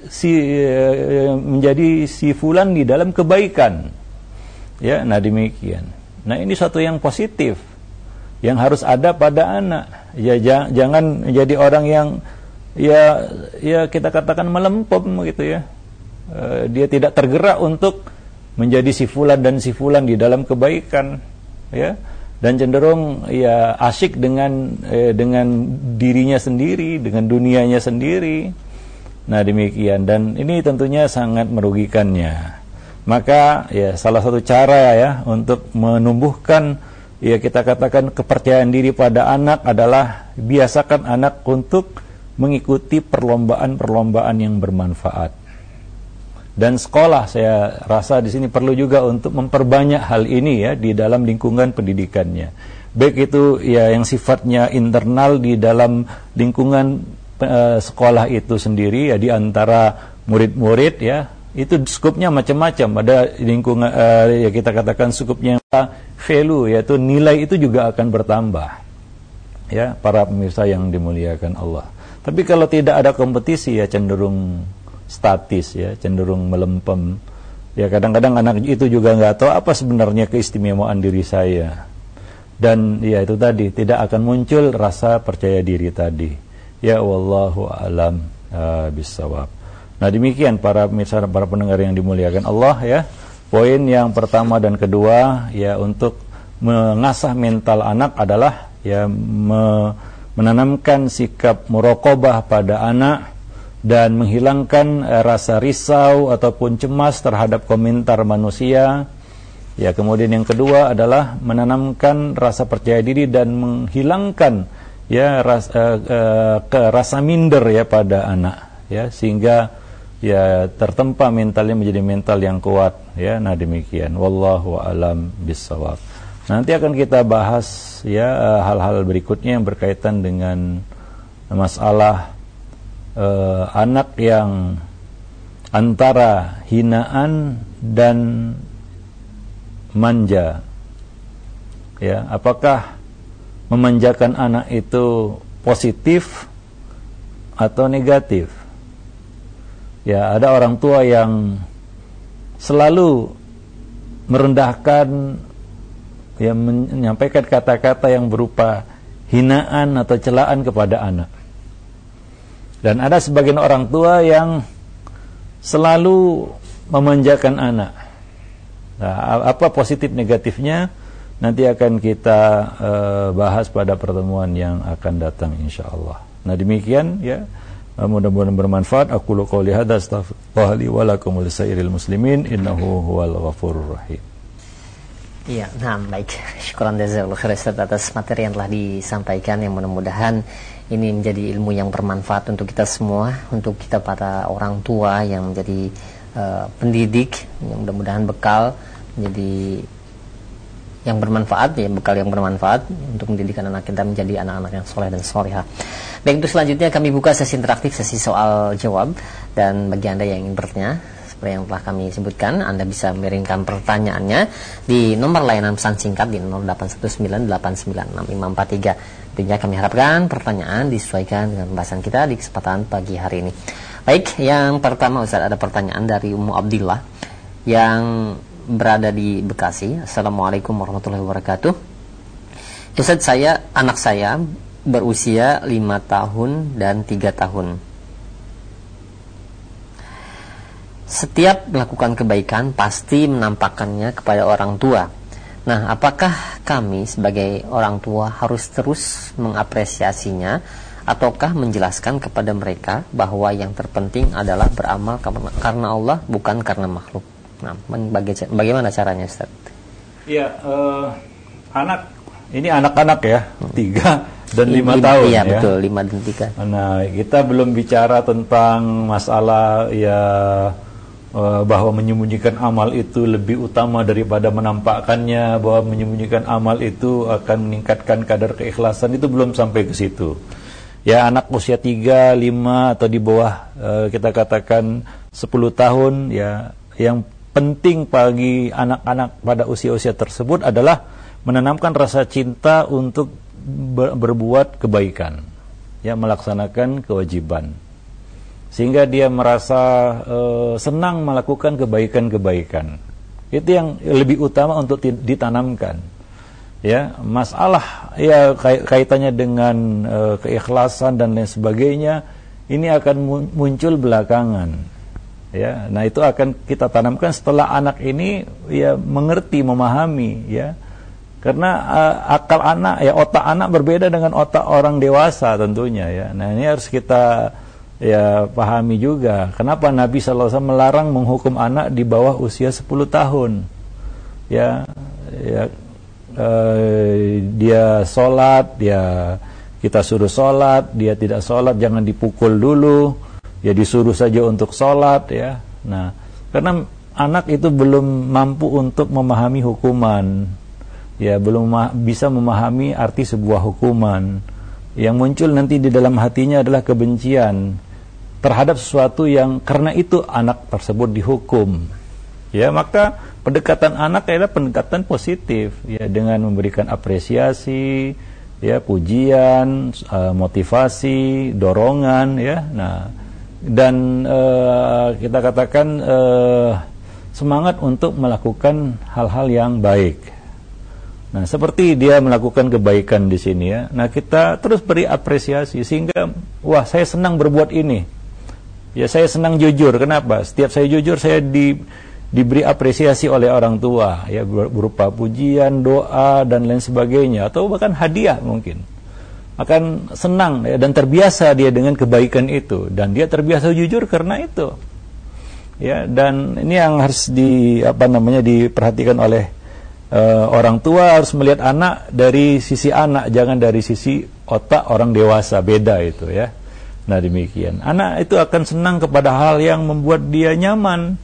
si fulan di dalam kebaikan. Ya, nah demikian. Nah, ini satu yang positif yang harus ada pada anak. Ya, jangan menjadi orang yang ya kita katakan melempem gitu, ya. Dia tidak tergerak untuk menjadi si fulan dan si fulan di dalam kebaikan, ya, dan cenderung ya asyik dengan dirinya sendiri, dengan dunianya sendiri. Nah demikian, dan ini tentunya sangat merugikannya. Maka ya salah satu cara ya untuk menumbuhkan, ya kita katakan kepercayaan diri pada anak adalah biasakan anak untuk mengikuti perlombaan-perlombaan yang bermanfaat. Dan sekolah, saya rasa di sini perlu juga untuk memperbanyak hal ini ya di dalam lingkungan pendidikannya. Baik itu ya yang sifatnya internal di dalam lingkungan sekolah itu sendiri, ya di antara murid-murid, ya itu skupnya macam-macam. Ada lingkungan ya kita katakan skupnya value, yaitu nilai itu juga akan bertambah. Ya, para pemirsa yang dimuliakan Allah. Tapi kalau tidak ada kompetisi ya cenderung statis, ya cenderung melempem. Ya kadang-kadang anak itu juga nggak tahu apa sebenarnya keistimewaan diri saya. Dan ya itu tadi, tidak akan muncul rasa percaya diri tadi. Ya wallahu a'lam bissawab. Nah demikian para pemirsa, para pendengar yang dimuliakan Allah, ya. Poin yang pertama dan kedua ya untuk mengasah mental anak adalah ya menanamkan sikap muraqabah pada anak dan menghilangkan rasa risau ataupun cemas terhadap komentar manusia. Ya, kemudian yang kedua adalah menanamkan rasa percaya diri dan menghilangkan ya rasa minder ya pada anak, ya, sehingga ya tertempa mentalnya menjadi mental yang kuat, ya. Nah demikian, wallahu a'lam bissawab. Nanti akan kita bahas ya hal-hal berikutnya yang berkaitan dengan masalah anak yang antara hinaan dan manja, ya, apakah memanjakan anak itu positif atau negatif? Ya, ada orang tua yang selalu merendahkan, ya, menyampaikan kata-kata yang berupa hinaan atau celaan kepada anak. Dan ada sebagian orang tua yang selalu memanjakan anak. Nah, apa positif negatifnya nanti akan kita bahas pada pertemuan yang akan datang insyaallah. Nah demikian ya, mudah-mudahan bermanfaat. Aku qouli hadza astaghfirullah li wa lakum wa lisairil muslimin innahu huwal ghafurur rahim. Iya, nah baik. Syukran jazakallahu khairan atas materi yang telah disampaikan, yang mudah-mudahan ini menjadi ilmu yang bermanfaat untuk kita semua, untuk kita para orang tua yang menjadi pendidik, yang mudah-mudahan bekal menjadi yang bermanfaat, ya bekal yang bermanfaat untuk mendidik anak kita menjadi anak-anak yang soleh dan solehah. Baik, untuk selanjutnya kami buka sesi interaktif, sesi soal jawab. Dan bagi Anda yang ingin bertanya, seperti yang telah kami sebutkan, Anda bisa mengirimkan pertanyaannya di nomor layanan pesan singkat di 0819896543. Tentunya kami harapkan pertanyaan disesuaikan dengan pembahasan kita di kesempatan pagi hari ini. Baik, yang pertama Ustaz, ada pertanyaan dari Ummu Abdillah yang berada di Bekasi. Assalamualaikum warahmatullahi wabarakatuh. Ustaz, anak saya berusia 5 tahun dan 3 tahun. Setiap melakukan kebaikan pasti menampakkannya kepada orang tua. Nah, apakah kami sebagai orang tua harus terus mengapresiasinya, ataukah menjelaskan kepada mereka bahwa yang terpenting adalah beramal karena Allah, bukan karena makhluk? Nah, bagaimana caranya, Ustaz? Iya, anak-anak ya, 3 dan 5 tahun. Iya, ya. Betul, 5 dan 3. Nah, kita belum bicara tentang masalah bahwa menyembunyikan amal itu lebih utama daripada menampakkannya, bahwa menyembunyikan amal itu akan meningkatkan kadar keikhlasan, itu belum sampai ke situ. Ya, anak usia 3, 5 atau di bawah kita katakan 10 tahun, ya, yang penting bagi anak-anak pada usia-usia tersebut adalah menanamkan rasa cinta untuk berbuat kebaikan, ya, melaksanakan kewajiban, sehingga dia merasa senang melakukan kebaikan-kebaikan. Itu yang lebih utama untuk ditanamkan. Ya, masalah ya kaitannya dengan keikhlasan dan lain sebagainya, ini akan muncul belakangan. Ya, nah itu akan kita tanamkan setelah anak ini ya mengerti, memahami, ya. Karena akal anak, ya otak anak berbeda dengan otak orang dewasa tentunya, ya. Nah, ini harus kita ya pahami juga. Kenapa Nabi SAW melarang menghukum anak di bawah usia 10 tahun? Ya, dia sholat, kita suruh sholat, dia tidak sholat, jangan dipukul dulu, ya disuruh saja untuk sholat, ya. Nah, karena anak itu belum mampu untuk memahami hukuman, ya, belum bisa memahami arti sebuah hukuman. Yang muncul nanti di dalam hatinya adalah kebencian terhadap sesuatu yang karena itu anak tersebut dihukum. Ya, maka pendekatan anak adalah pendekatan positif, ya, dengan memberikan apresiasi, ya, pujian, motivasi, dorongan, ya. Nah, dan kita katakan semangat untuk melakukan hal-hal yang baik. Nah, seperti dia melakukan kebaikan di sini, ya. Nah, kita terus beri apresiasi sehingga, wah, saya senang berbuat ini. Ya, saya senang jujur. Kenapa? Setiap saya jujur, saya diberi apresiasi oleh orang tua, ya, berupa pujian, doa dan lain sebagainya, atau bahkan hadiah mungkin. Akan senang, ya, dan terbiasa dia dengan kebaikan itu, dan dia terbiasa jujur karena itu. Ya, dan ini yang harus diperhatikan oleh orang tua, harus melihat anak dari sisi anak, jangan dari sisi otak orang dewasa, beda itu, ya. Nah, demikian. Anak itu akan senang kepada hal yang membuat dia nyaman.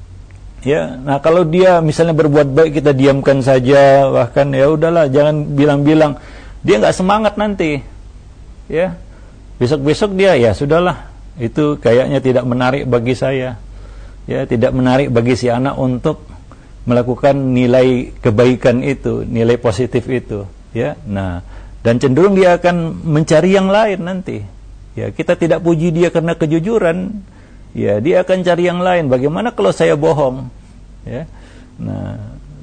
Ya, nah kalau dia misalnya berbuat baik, kita diamkan saja, bahkan ya udahlah, jangan bilang-bilang, dia nggak semangat nanti. Ya, besok-besok dia, ya sudahlah, itu kayaknya tidak menarik bagi saya. Ya, tidak menarik bagi si anak untuk melakukan nilai kebaikan itu, nilai positif itu, ya. Nah, dan cenderung dia akan mencari yang lain nanti. Ya, kita tidak puji dia karena kejujuran, ya, dia akan cari yang lain. Bagaimana kalau saya bohong? Ya. Nah,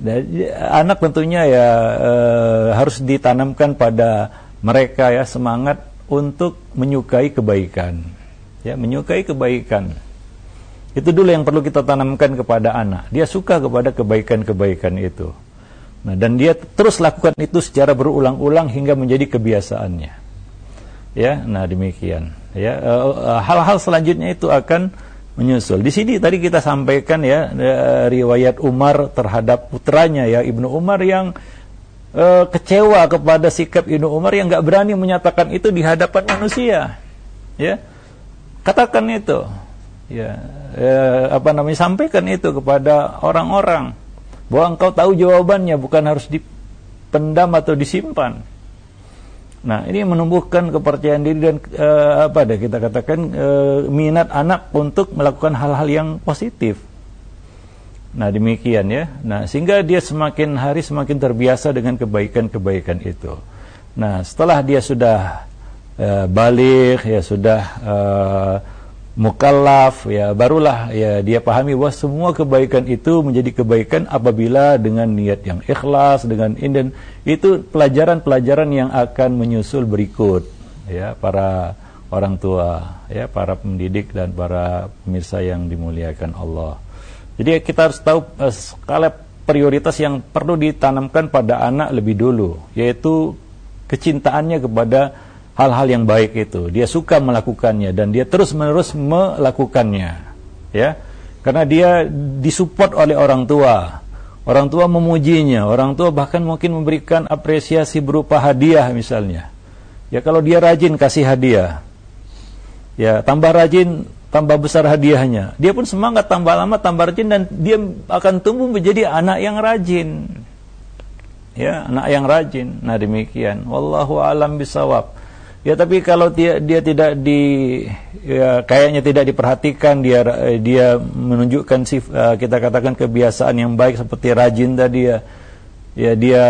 anak tentunya ya harus ditanamkan pada mereka, ya, semangat untuk menyukai kebaikan. Ya, menyukai kebaikan. Itu dulu yang perlu kita tanamkan kepada anak. Dia suka kepada kebaikan-kebaikan itu. Nah, dan dia terus lakukan itu secara berulang-ulang hingga menjadi kebiasaannya. Ya, nah demikian. Ya, hal-hal selanjutnya itu akan menyusul. Di sini tadi kita sampaikan, ya, riwayat Umar terhadap putranya, ya, Ibnu Umar, yang kecewa kepada sikap Ibnu Umar yang nggak berani menyatakan itu di hadapan manusia. Ya, katakan itu. Ya, sampaikan itu kepada orang-orang bahwa engkau tahu jawabannya, bukan harus dipendam atau disimpan. Nah, ini menumbuhkan kepercayaan diri dan kita katakan minat anak untuk melakukan hal-hal yang positif. Nah, demikian ya. Nah, sehingga dia semakin hari semakin terbiasa dengan kebaikan-kebaikan itu. Nah, setelah dia sudah baligh, ya sudah mukallaf, ya barulah ya dia pahami bahwa semua kebaikan itu menjadi kebaikan apabila dengan niat yang ikhlas, dengan dan itu pelajaran-pelajaran yang akan menyusul berikut, ya para orang tua, ya para pendidik dan para pemirsa yang dimuliakan Allah. Jadi kita harus tahu skala prioritas yang perlu ditanamkan pada anak lebih dulu, yaitu kecintaannya kepada hal-hal yang baik itu. Dia suka melakukannya dan dia terus-menerus melakukannya, ya. Karena dia disupport oleh orang tua. Orang tua memujinya, orang tua bahkan mungkin memberikan apresiasi berupa hadiah misalnya. Ya, kalau dia rajin kasih hadiah. Ya, tambah rajin, tambah besar hadiahnya. Dia pun semangat, tambah lama tambah rajin, dan dia akan tumbuh menjadi anak yang rajin. Ya, anak yang rajin. Nah, demikian. Wallahu a'lam bishawab. Ya, tapi kalau dia tidak kayaknya tidak diperhatikan, dia menunjukkan kita katakan kebiasaan yang baik seperti rajin tadi ya. Ya, dia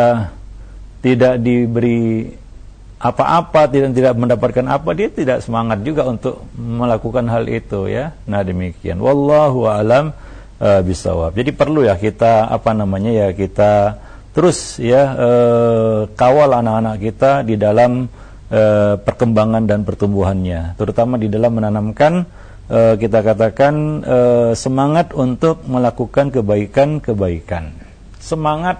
tidak diberi apa-apa, tidak mendapatkan apa, dia tidak semangat juga untuk melakukan hal itu ya. Nah, demikian. Wallahu a'lam bishawab. Jadi perlu ya kita kita terus ya kawal anak-anak kita di dalam perkembangan dan pertumbuhannya, terutama di dalam menanamkan kita katakan semangat untuk melakukan kebaikan-kebaikan, semangat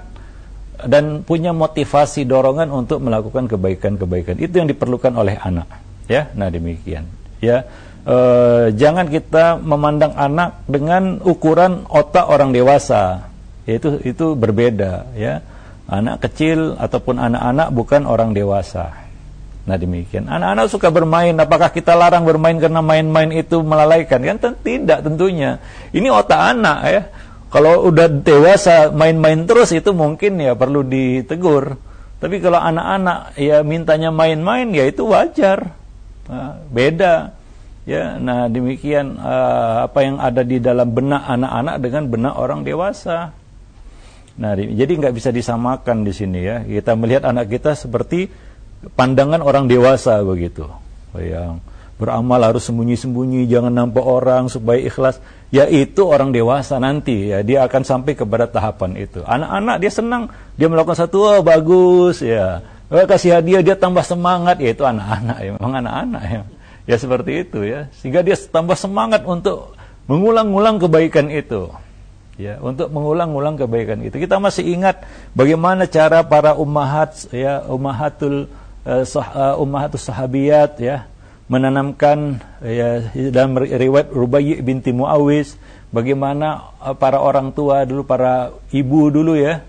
dan punya motivasi dorongan untuk melakukan kebaikan-kebaikan. Itu yang diperlukan oleh anak, ya. Nah, demikian, ya. Jangan kita memandang anak dengan ukuran otak orang dewasa, itu berbeda, ya. Anak kecil ataupun anak-anak bukan orang dewasa. Nah, demikian. Anak-anak suka bermain. Apakah kita larang bermain karena main-main itu melalaikan? Kan tidak tentunya. Ini otak anak ya. Kalau udah dewasa main-main terus itu mungkin ya perlu ditegur. Tapi kalau anak-anak ya mintanya main-main ya itu wajar. Nah, beda. Ya, nah demikian apa yang ada di dalam benak anak-anak dengan benak orang dewasa. Nah, jadi nggak bisa disamakan di sini ya. Kita melihat anak kita seperti pandangan orang dewasa begitu, yang beramal harus sembunyi-sembunyi, jangan nampak orang supaya ikhlas. Ya, itu orang dewasa nanti ya, dia akan sampai kepada tahapan itu. Anak-anak dia senang, dia melakukan satu, bagus ya, kasih hadiah dia tambah semangat, ya itu anak-anak ya, memang anak-anak ya. Ya seperti itu ya, sehingga dia tambah semangat untuk mengulang-ulang kebaikan itu. Ya, untuk mengulang-ulang kebaikan itu. Kita masih ingat bagaimana cara para ummahat ya, ummahatus sahabiyat ya, menanamkan ya, dalam riwayat Rubai' binti Muawiz, bagaimana para orang tua dulu, para ibu dulu ya,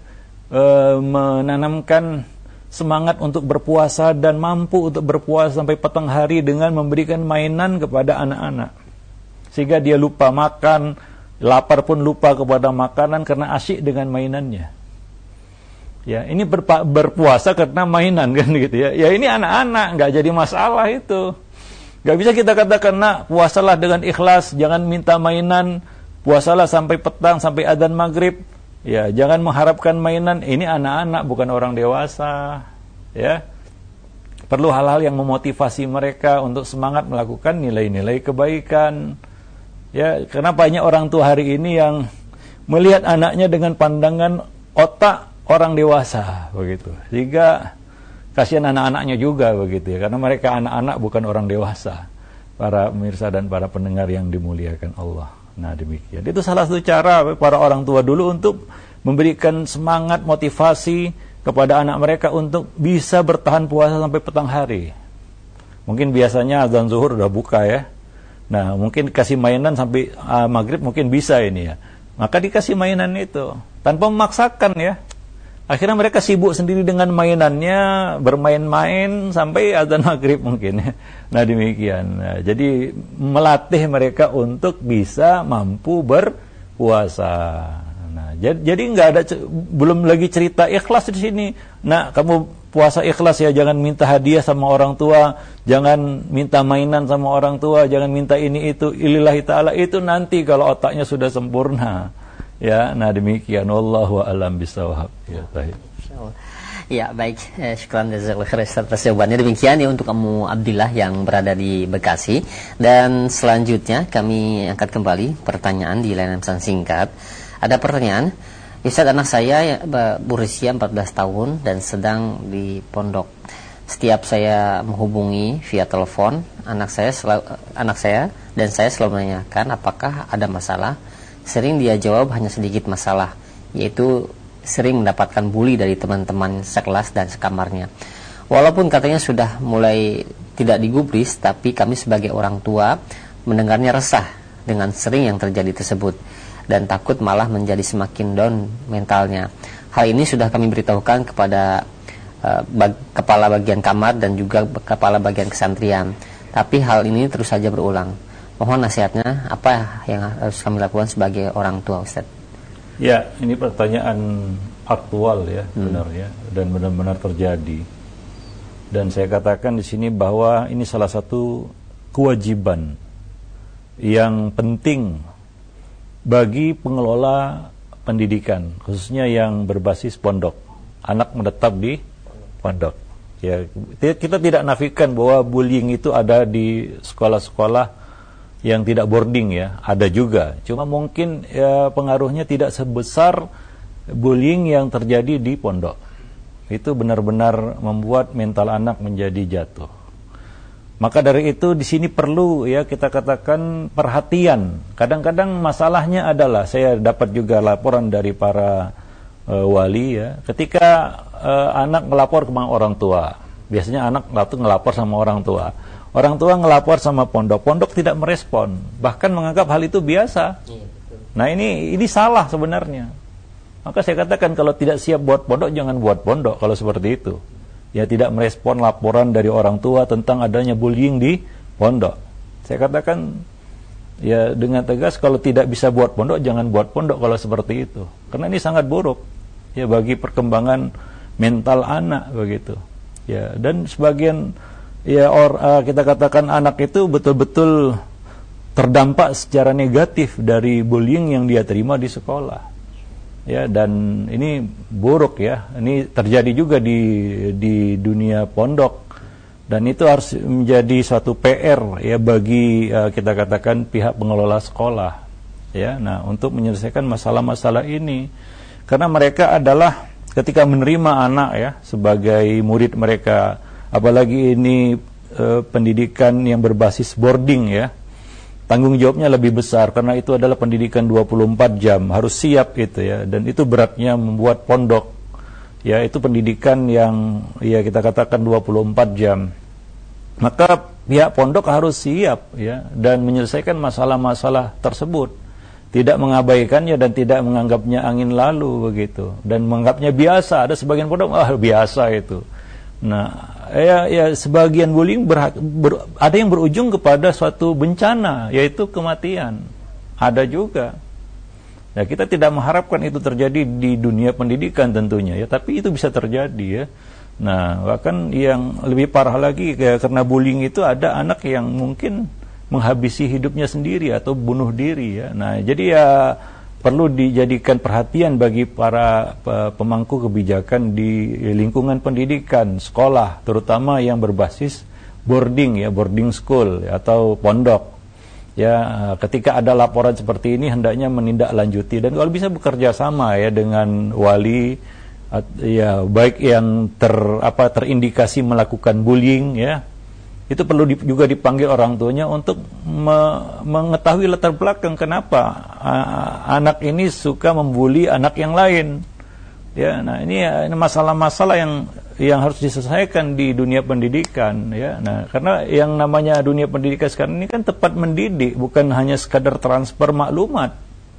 menanamkan semangat untuk berpuasa dan mampu untuk berpuasa sampai petang hari dengan memberikan mainan kepada anak-anak, sehingga dia lupa makan, lapar pun lupa kepada makanan karena asyik dengan mainannya. Ya, ini berpuasa karena mainan kan gitu ya. Ya, ini anak-anak, nggak jadi masalah itu. Nggak bisa kita katakan, nak, puasalah dengan ikhlas, jangan minta mainan, puasalah sampai petang, sampai adzan maghrib. Ya, jangan mengharapkan mainan. Ini anak-anak, bukan orang dewasa. Ya, perlu hal-hal yang memotivasi mereka untuk semangat melakukan nilai-nilai kebaikan. Ya, karena banyak orang tua hari ini yang melihat anaknya dengan pandangan otak orang dewasa begitu, sehingga kasihan anak-anaknya juga begitu ya, karena mereka anak-anak bukan orang dewasa, para pemirsa dan para pendengar yang dimuliakan Allah. Nah, demikian, itu salah satu cara para orang tua dulu untuk memberikan semangat, motivasi kepada anak mereka untuk bisa bertahan puasa sampai petang hari. Mungkin biasanya azan zuhur udah buka ya, nah mungkin kasih mainan sampai maghrib mungkin bisa ini ya, maka dikasih mainan itu tanpa memaksakan ya. Akhirnya mereka sibuk sendiri dengan mainannya, bermain-main sampai azan maghrib mungkin ya. Nah, demikian. Nah, jadi melatih mereka untuk bisa mampu berpuasa. Nah, jadi nggak ada, belum lagi cerita ikhlas di sini. Nah, kamu puasa ikhlas ya, jangan minta hadiah sama orang tua, jangan minta mainan sama orang tua, jangan minta ini itu, lillahi ta'ala, itu nanti kalau otaknya sudah sempurna. Ya, nah demikian, wallahu a'lam bishawab. Ya, baik. Ya, baik. Syukran jazakallahu khairan atas jawabannya. Demikian ya untuk kamu Abdillah yang berada di Bekasi. Dan selanjutnya kami angkat kembali pertanyaan di layanan pesan singkat. Ada pertanyaan, Ustaz, anak saya berusia 14 tahun dan sedang di pondok. Setiap saya menghubungi via telepon, anak saya dan saya selalu menanyakan apakah ada masalah. Sering dia jawab hanya sedikit masalah, yaitu sering mendapatkan bully dari teman-teman sekelas dan sekamarnya. Walaupun katanya sudah mulai tidak digubris, tapi kami sebagai orang tua mendengarnya resah dengan sering yang terjadi tersebut dan takut malah menjadi semakin down mentalnya. Hal ini sudah kami beritahukan kepada kepala bagian kamar dan juga kepala bagian kesantrian. Tapi hal ini terus saja berulang. Mohon nasihatnya, apa yang harus kami lakukan sebagai orang tua, Ustaz? Ya, ini pertanyaan aktual ya, benar ya, dan benar-benar terjadi. Dan saya katakan di sini bahwa ini salah satu kewajiban yang penting bagi pengelola pendidikan, khususnya yang berbasis pondok. Anak menetap di pondok. Ya, kita tidak nafikan bahwa bullying itu ada di sekolah-sekolah yang tidak boarding ya, ada juga. Cuma mungkin ya, pengaruhnya tidak sebesar bullying yang terjadi di pondok. Itu benar-benar membuat mental anak menjadi jatuh. Maka dari itu di sini perlu ya kita katakan perhatian. Kadang-kadang masalahnya adalah, saya dapat juga laporan dari para wali ya, ketika anak melapor ke orang tua. Biasanya anak ngelapor sama orang tua. Orang tua ngelapor sama pondok, pondok tidak merespon, bahkan menganggap hal itu biasa. Nah ini salah sebenarnya. Maka saya katakan kalau tidak siap buat pondok, jangan buat pondok kalau seperti itu. Ya, tidak merespon laporan dari orang tua tentang adanya bullying di pondok. Saya katakan ya dengan tegas, kalau tidak bisa buat pondok, jangan buat pondok kalau seperti itu. Karena ini sangat buruk ya bagi perkembangan mental anak begitu. Ya, dan sebagian ya kita katakan anak itu betul-betul terdampak secara negatif dari bullying yang dia terima di sekolah. Ya, dan ini buruk ya. Ini terjadi juga di dunia pondok. Dan itu harus menjadi suatu PR ya bagi kita katakan pihak pengelola sekolah. Ya, nah untuk menyelesaikan masalah-masalah ini. Karena mereka adalah ketika menerima anak ya sebagai murid mereka, apalagi ini pendidikan yang berbasis boarding ya, tanggung jawabnya lebih besar karena itu adalah pendidikan 24 jam, harus siap itu ya, dan itu beratnya membuat pondok ya, itu pendidikan yang ya kita katakan 24 jam. Maka pihak pondok harus siap ya dan menyelesaikan masalah-masalah tersebut, tidak mengabaikannya dan tidak menganggapnya angin lalu begitu, dan menganggapnya biasa. Ada sebagian pondok biasa itu. Nah, ya sebagian bullying ada yang berujung kepada suatu bencana, yaitu kematian. Ada juga. Ya, kita tidak mengharapkan itu terjadi di dunia pendidikan tentunya ya, tapi itu bisa terjadi ya. Nah, bahkan yang lebih parah lagi ya, karena bullying itu ada anak yang mungkin menghabisi hidupnya sendiri atau bunuh diri ya. Nah, jadi ya perlu dijadikan perhatian bagi para pemangku kebijakan di lingkungan pendidikan, sekolah, terutama yang berbasis boarding ya, boarding school ya, atau pondok. Ya, ketika ada laporan seperti ini hendaknya menindaklanjuti dan kalau bisa bekerja sama ya dengan wali ya, baik yang terindikasi melakukan bullying ya. Itu perlu juga dipanggil orang tuanya untuk mengetahui latar belakang kenapa anak ini suka membuli anak yang lain. Ya, nah ini masalah-masalah yang harus diselesaikan di dunia pendidikan ya. Nah, karena yang namanya dunia pendidikan sekarang ini kan tempat mendidik, bukan hanya sekadar transfer maklumat.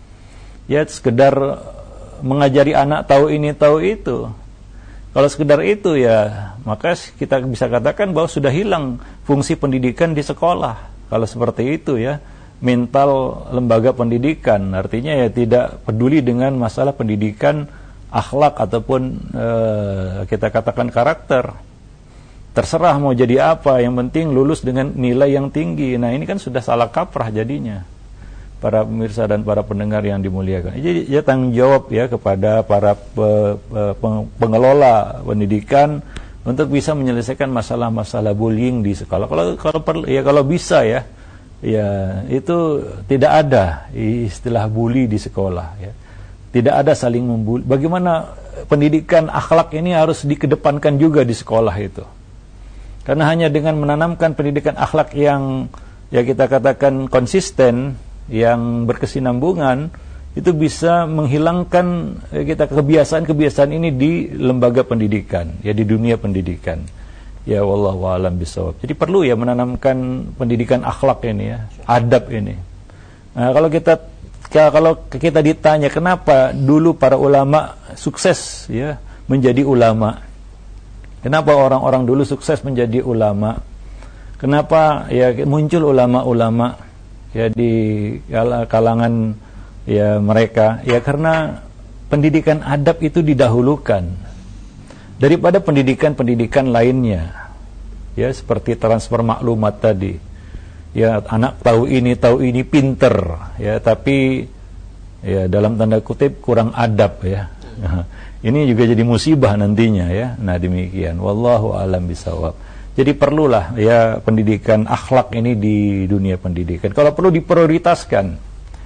Ya, sekedar mengajari anak tahu ini tahu itu. Kalau sekedar itu ya, maka kita bisa katakan bahwa sudah hilang fungsi pendidikan di sekolah. Kalau seperti itu ya, mental lembaga pendidikan. Artinya ya tidak peduli dengan masalah pendidikan akhlak ataupun kita katakan karakter. Terserah mau jadi apa, yang penting lulus dengan nilai yang tinggi. Nah, ini kan sudah salah kaprah jadinya. Para pemirsa dan para pendengar yang dimuliakan. Jadi ya tanggung jawab ya kepada para pengelola pendidikan untuk bisa menyelesaikan masalah-masalah bullying di sekolah. Kalau bisa ya itu tidak ada istilah bully di sekolah ya. Tidak ada saling membuli. Bagaimana pendidikan akhlak ini harus dikedepankan juga di sekolah itu. Karena hanya dengan menanamkan pendidikan akhlak yang ya kita katakan konsisten, yang berkesinambungan, itu bisa menghilangkan kita kebiasaan-kebiasaan ini di lembaga pendidikan, ya di dunia pendidikan. Ya wallahu a'lam bishawab. Jadi perlu ya menanamkan pendidikan akhlak ini ya, adab ini. Nah, kalau kita ditanya kenapa dulu para ulama sukses ya menjadi ulama? Kenapa orang-orang dulu sukses menjadi ulama? Kenapa ya muncul ulama-ulama ya di kalangan ya mereka? Ya karena pendidikan adab itu didahulukan daripada pendidikan-pendidikan lainnya. Ya seperti transfer maklumat tadi. Ya anak tahu ini pinter ya, tapi ya dalam tanda kutip kurang adab ya. Ini juga jadi musibah nantinya ya. Nah demikian, wallahu a'lam bishawab. Jadi perlulah ya pendidikan akhlak ini di dunia pendidikan. Kalau perlu diprioritaskan,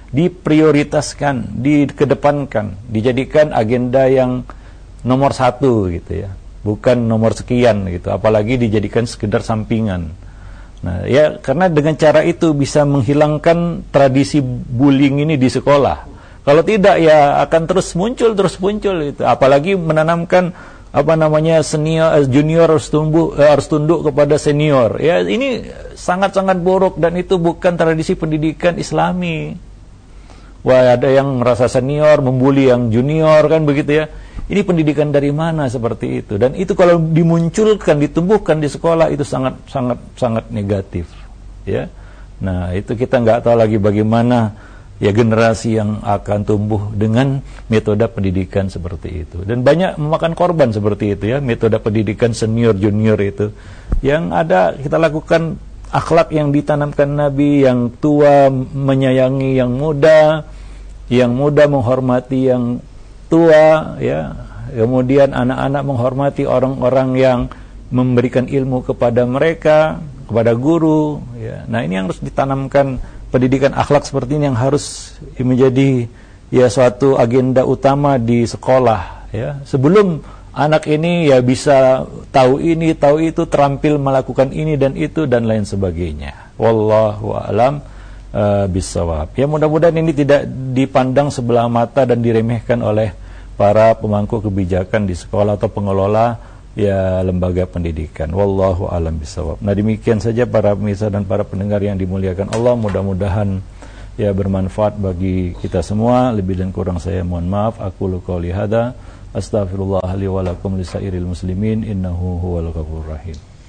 dikedepankan, dijadikan agenda yang nomor 1 gitu ya, bukan nomor sekian gitu. Apalagi dijadikan sekedar sampingan. Nah ya karena dengan cara itu bisa menghilangkan tradisi bullying ini di sekolah. Kalau tidak ya akan terus muncul gitu. Apalagi menanamkan junior harus tunduk kepada senior. Ya ini sangat-sangat buruk dan itu bukan tradisi pendidikan Islami. Wah, ada yang merasa senior membuli yang junior kan begitu ya. Ini pendidikan dari mana seperti itu? Dan itu kalau dimunculkan, ditumbuhkan di sekolah itu sangat negatif, ya. Nah, itu kita nggak tahu lagi bagaimana ya generasi yang akan tumbuh dengan metode pendidikan seperti itu. Dan banyak memakan korban seperti itu ya, metode pendidikan senior junior itu. Yang ada kita lakukan akhlak yang ditanamkan Nabi, yang tua menyayangi yang muda menghormati yang tua ya. Kemudian anak-anak menghormati orang-orang yang memberikan ilmu kepada mereka, kepada guru ya. Nah, ini yang harus ditanamkan. Pendidikan akhlak seperti ini yang harus menjadi ya suatu agenda utama di sekolah ya. Sebelum anak ini ya bisa tahu ini, tahu itu, terampil melakukan ini dan itu dan lain sebagainya. Wallahu a'lam bishawab. Ya mudah-mudahan ini tidak dipandang sebelah mata dan diremehkan oleh para pemangku kebijakan di sekolah atau pengelola ya lembaga pendidikan. Wallahu a'lam bishawab. Nah demikian saja para pemirsa dan para pendengar yang dimuliakan Allah, mudah-mudahan ya bermanfaat bagi kita semua. Lebih dan kurang saya mohon maaf. Aqulu qouli hadza astaghfirullah li wa lakum lisairil muslimin innahu huwal ghafurur rahim.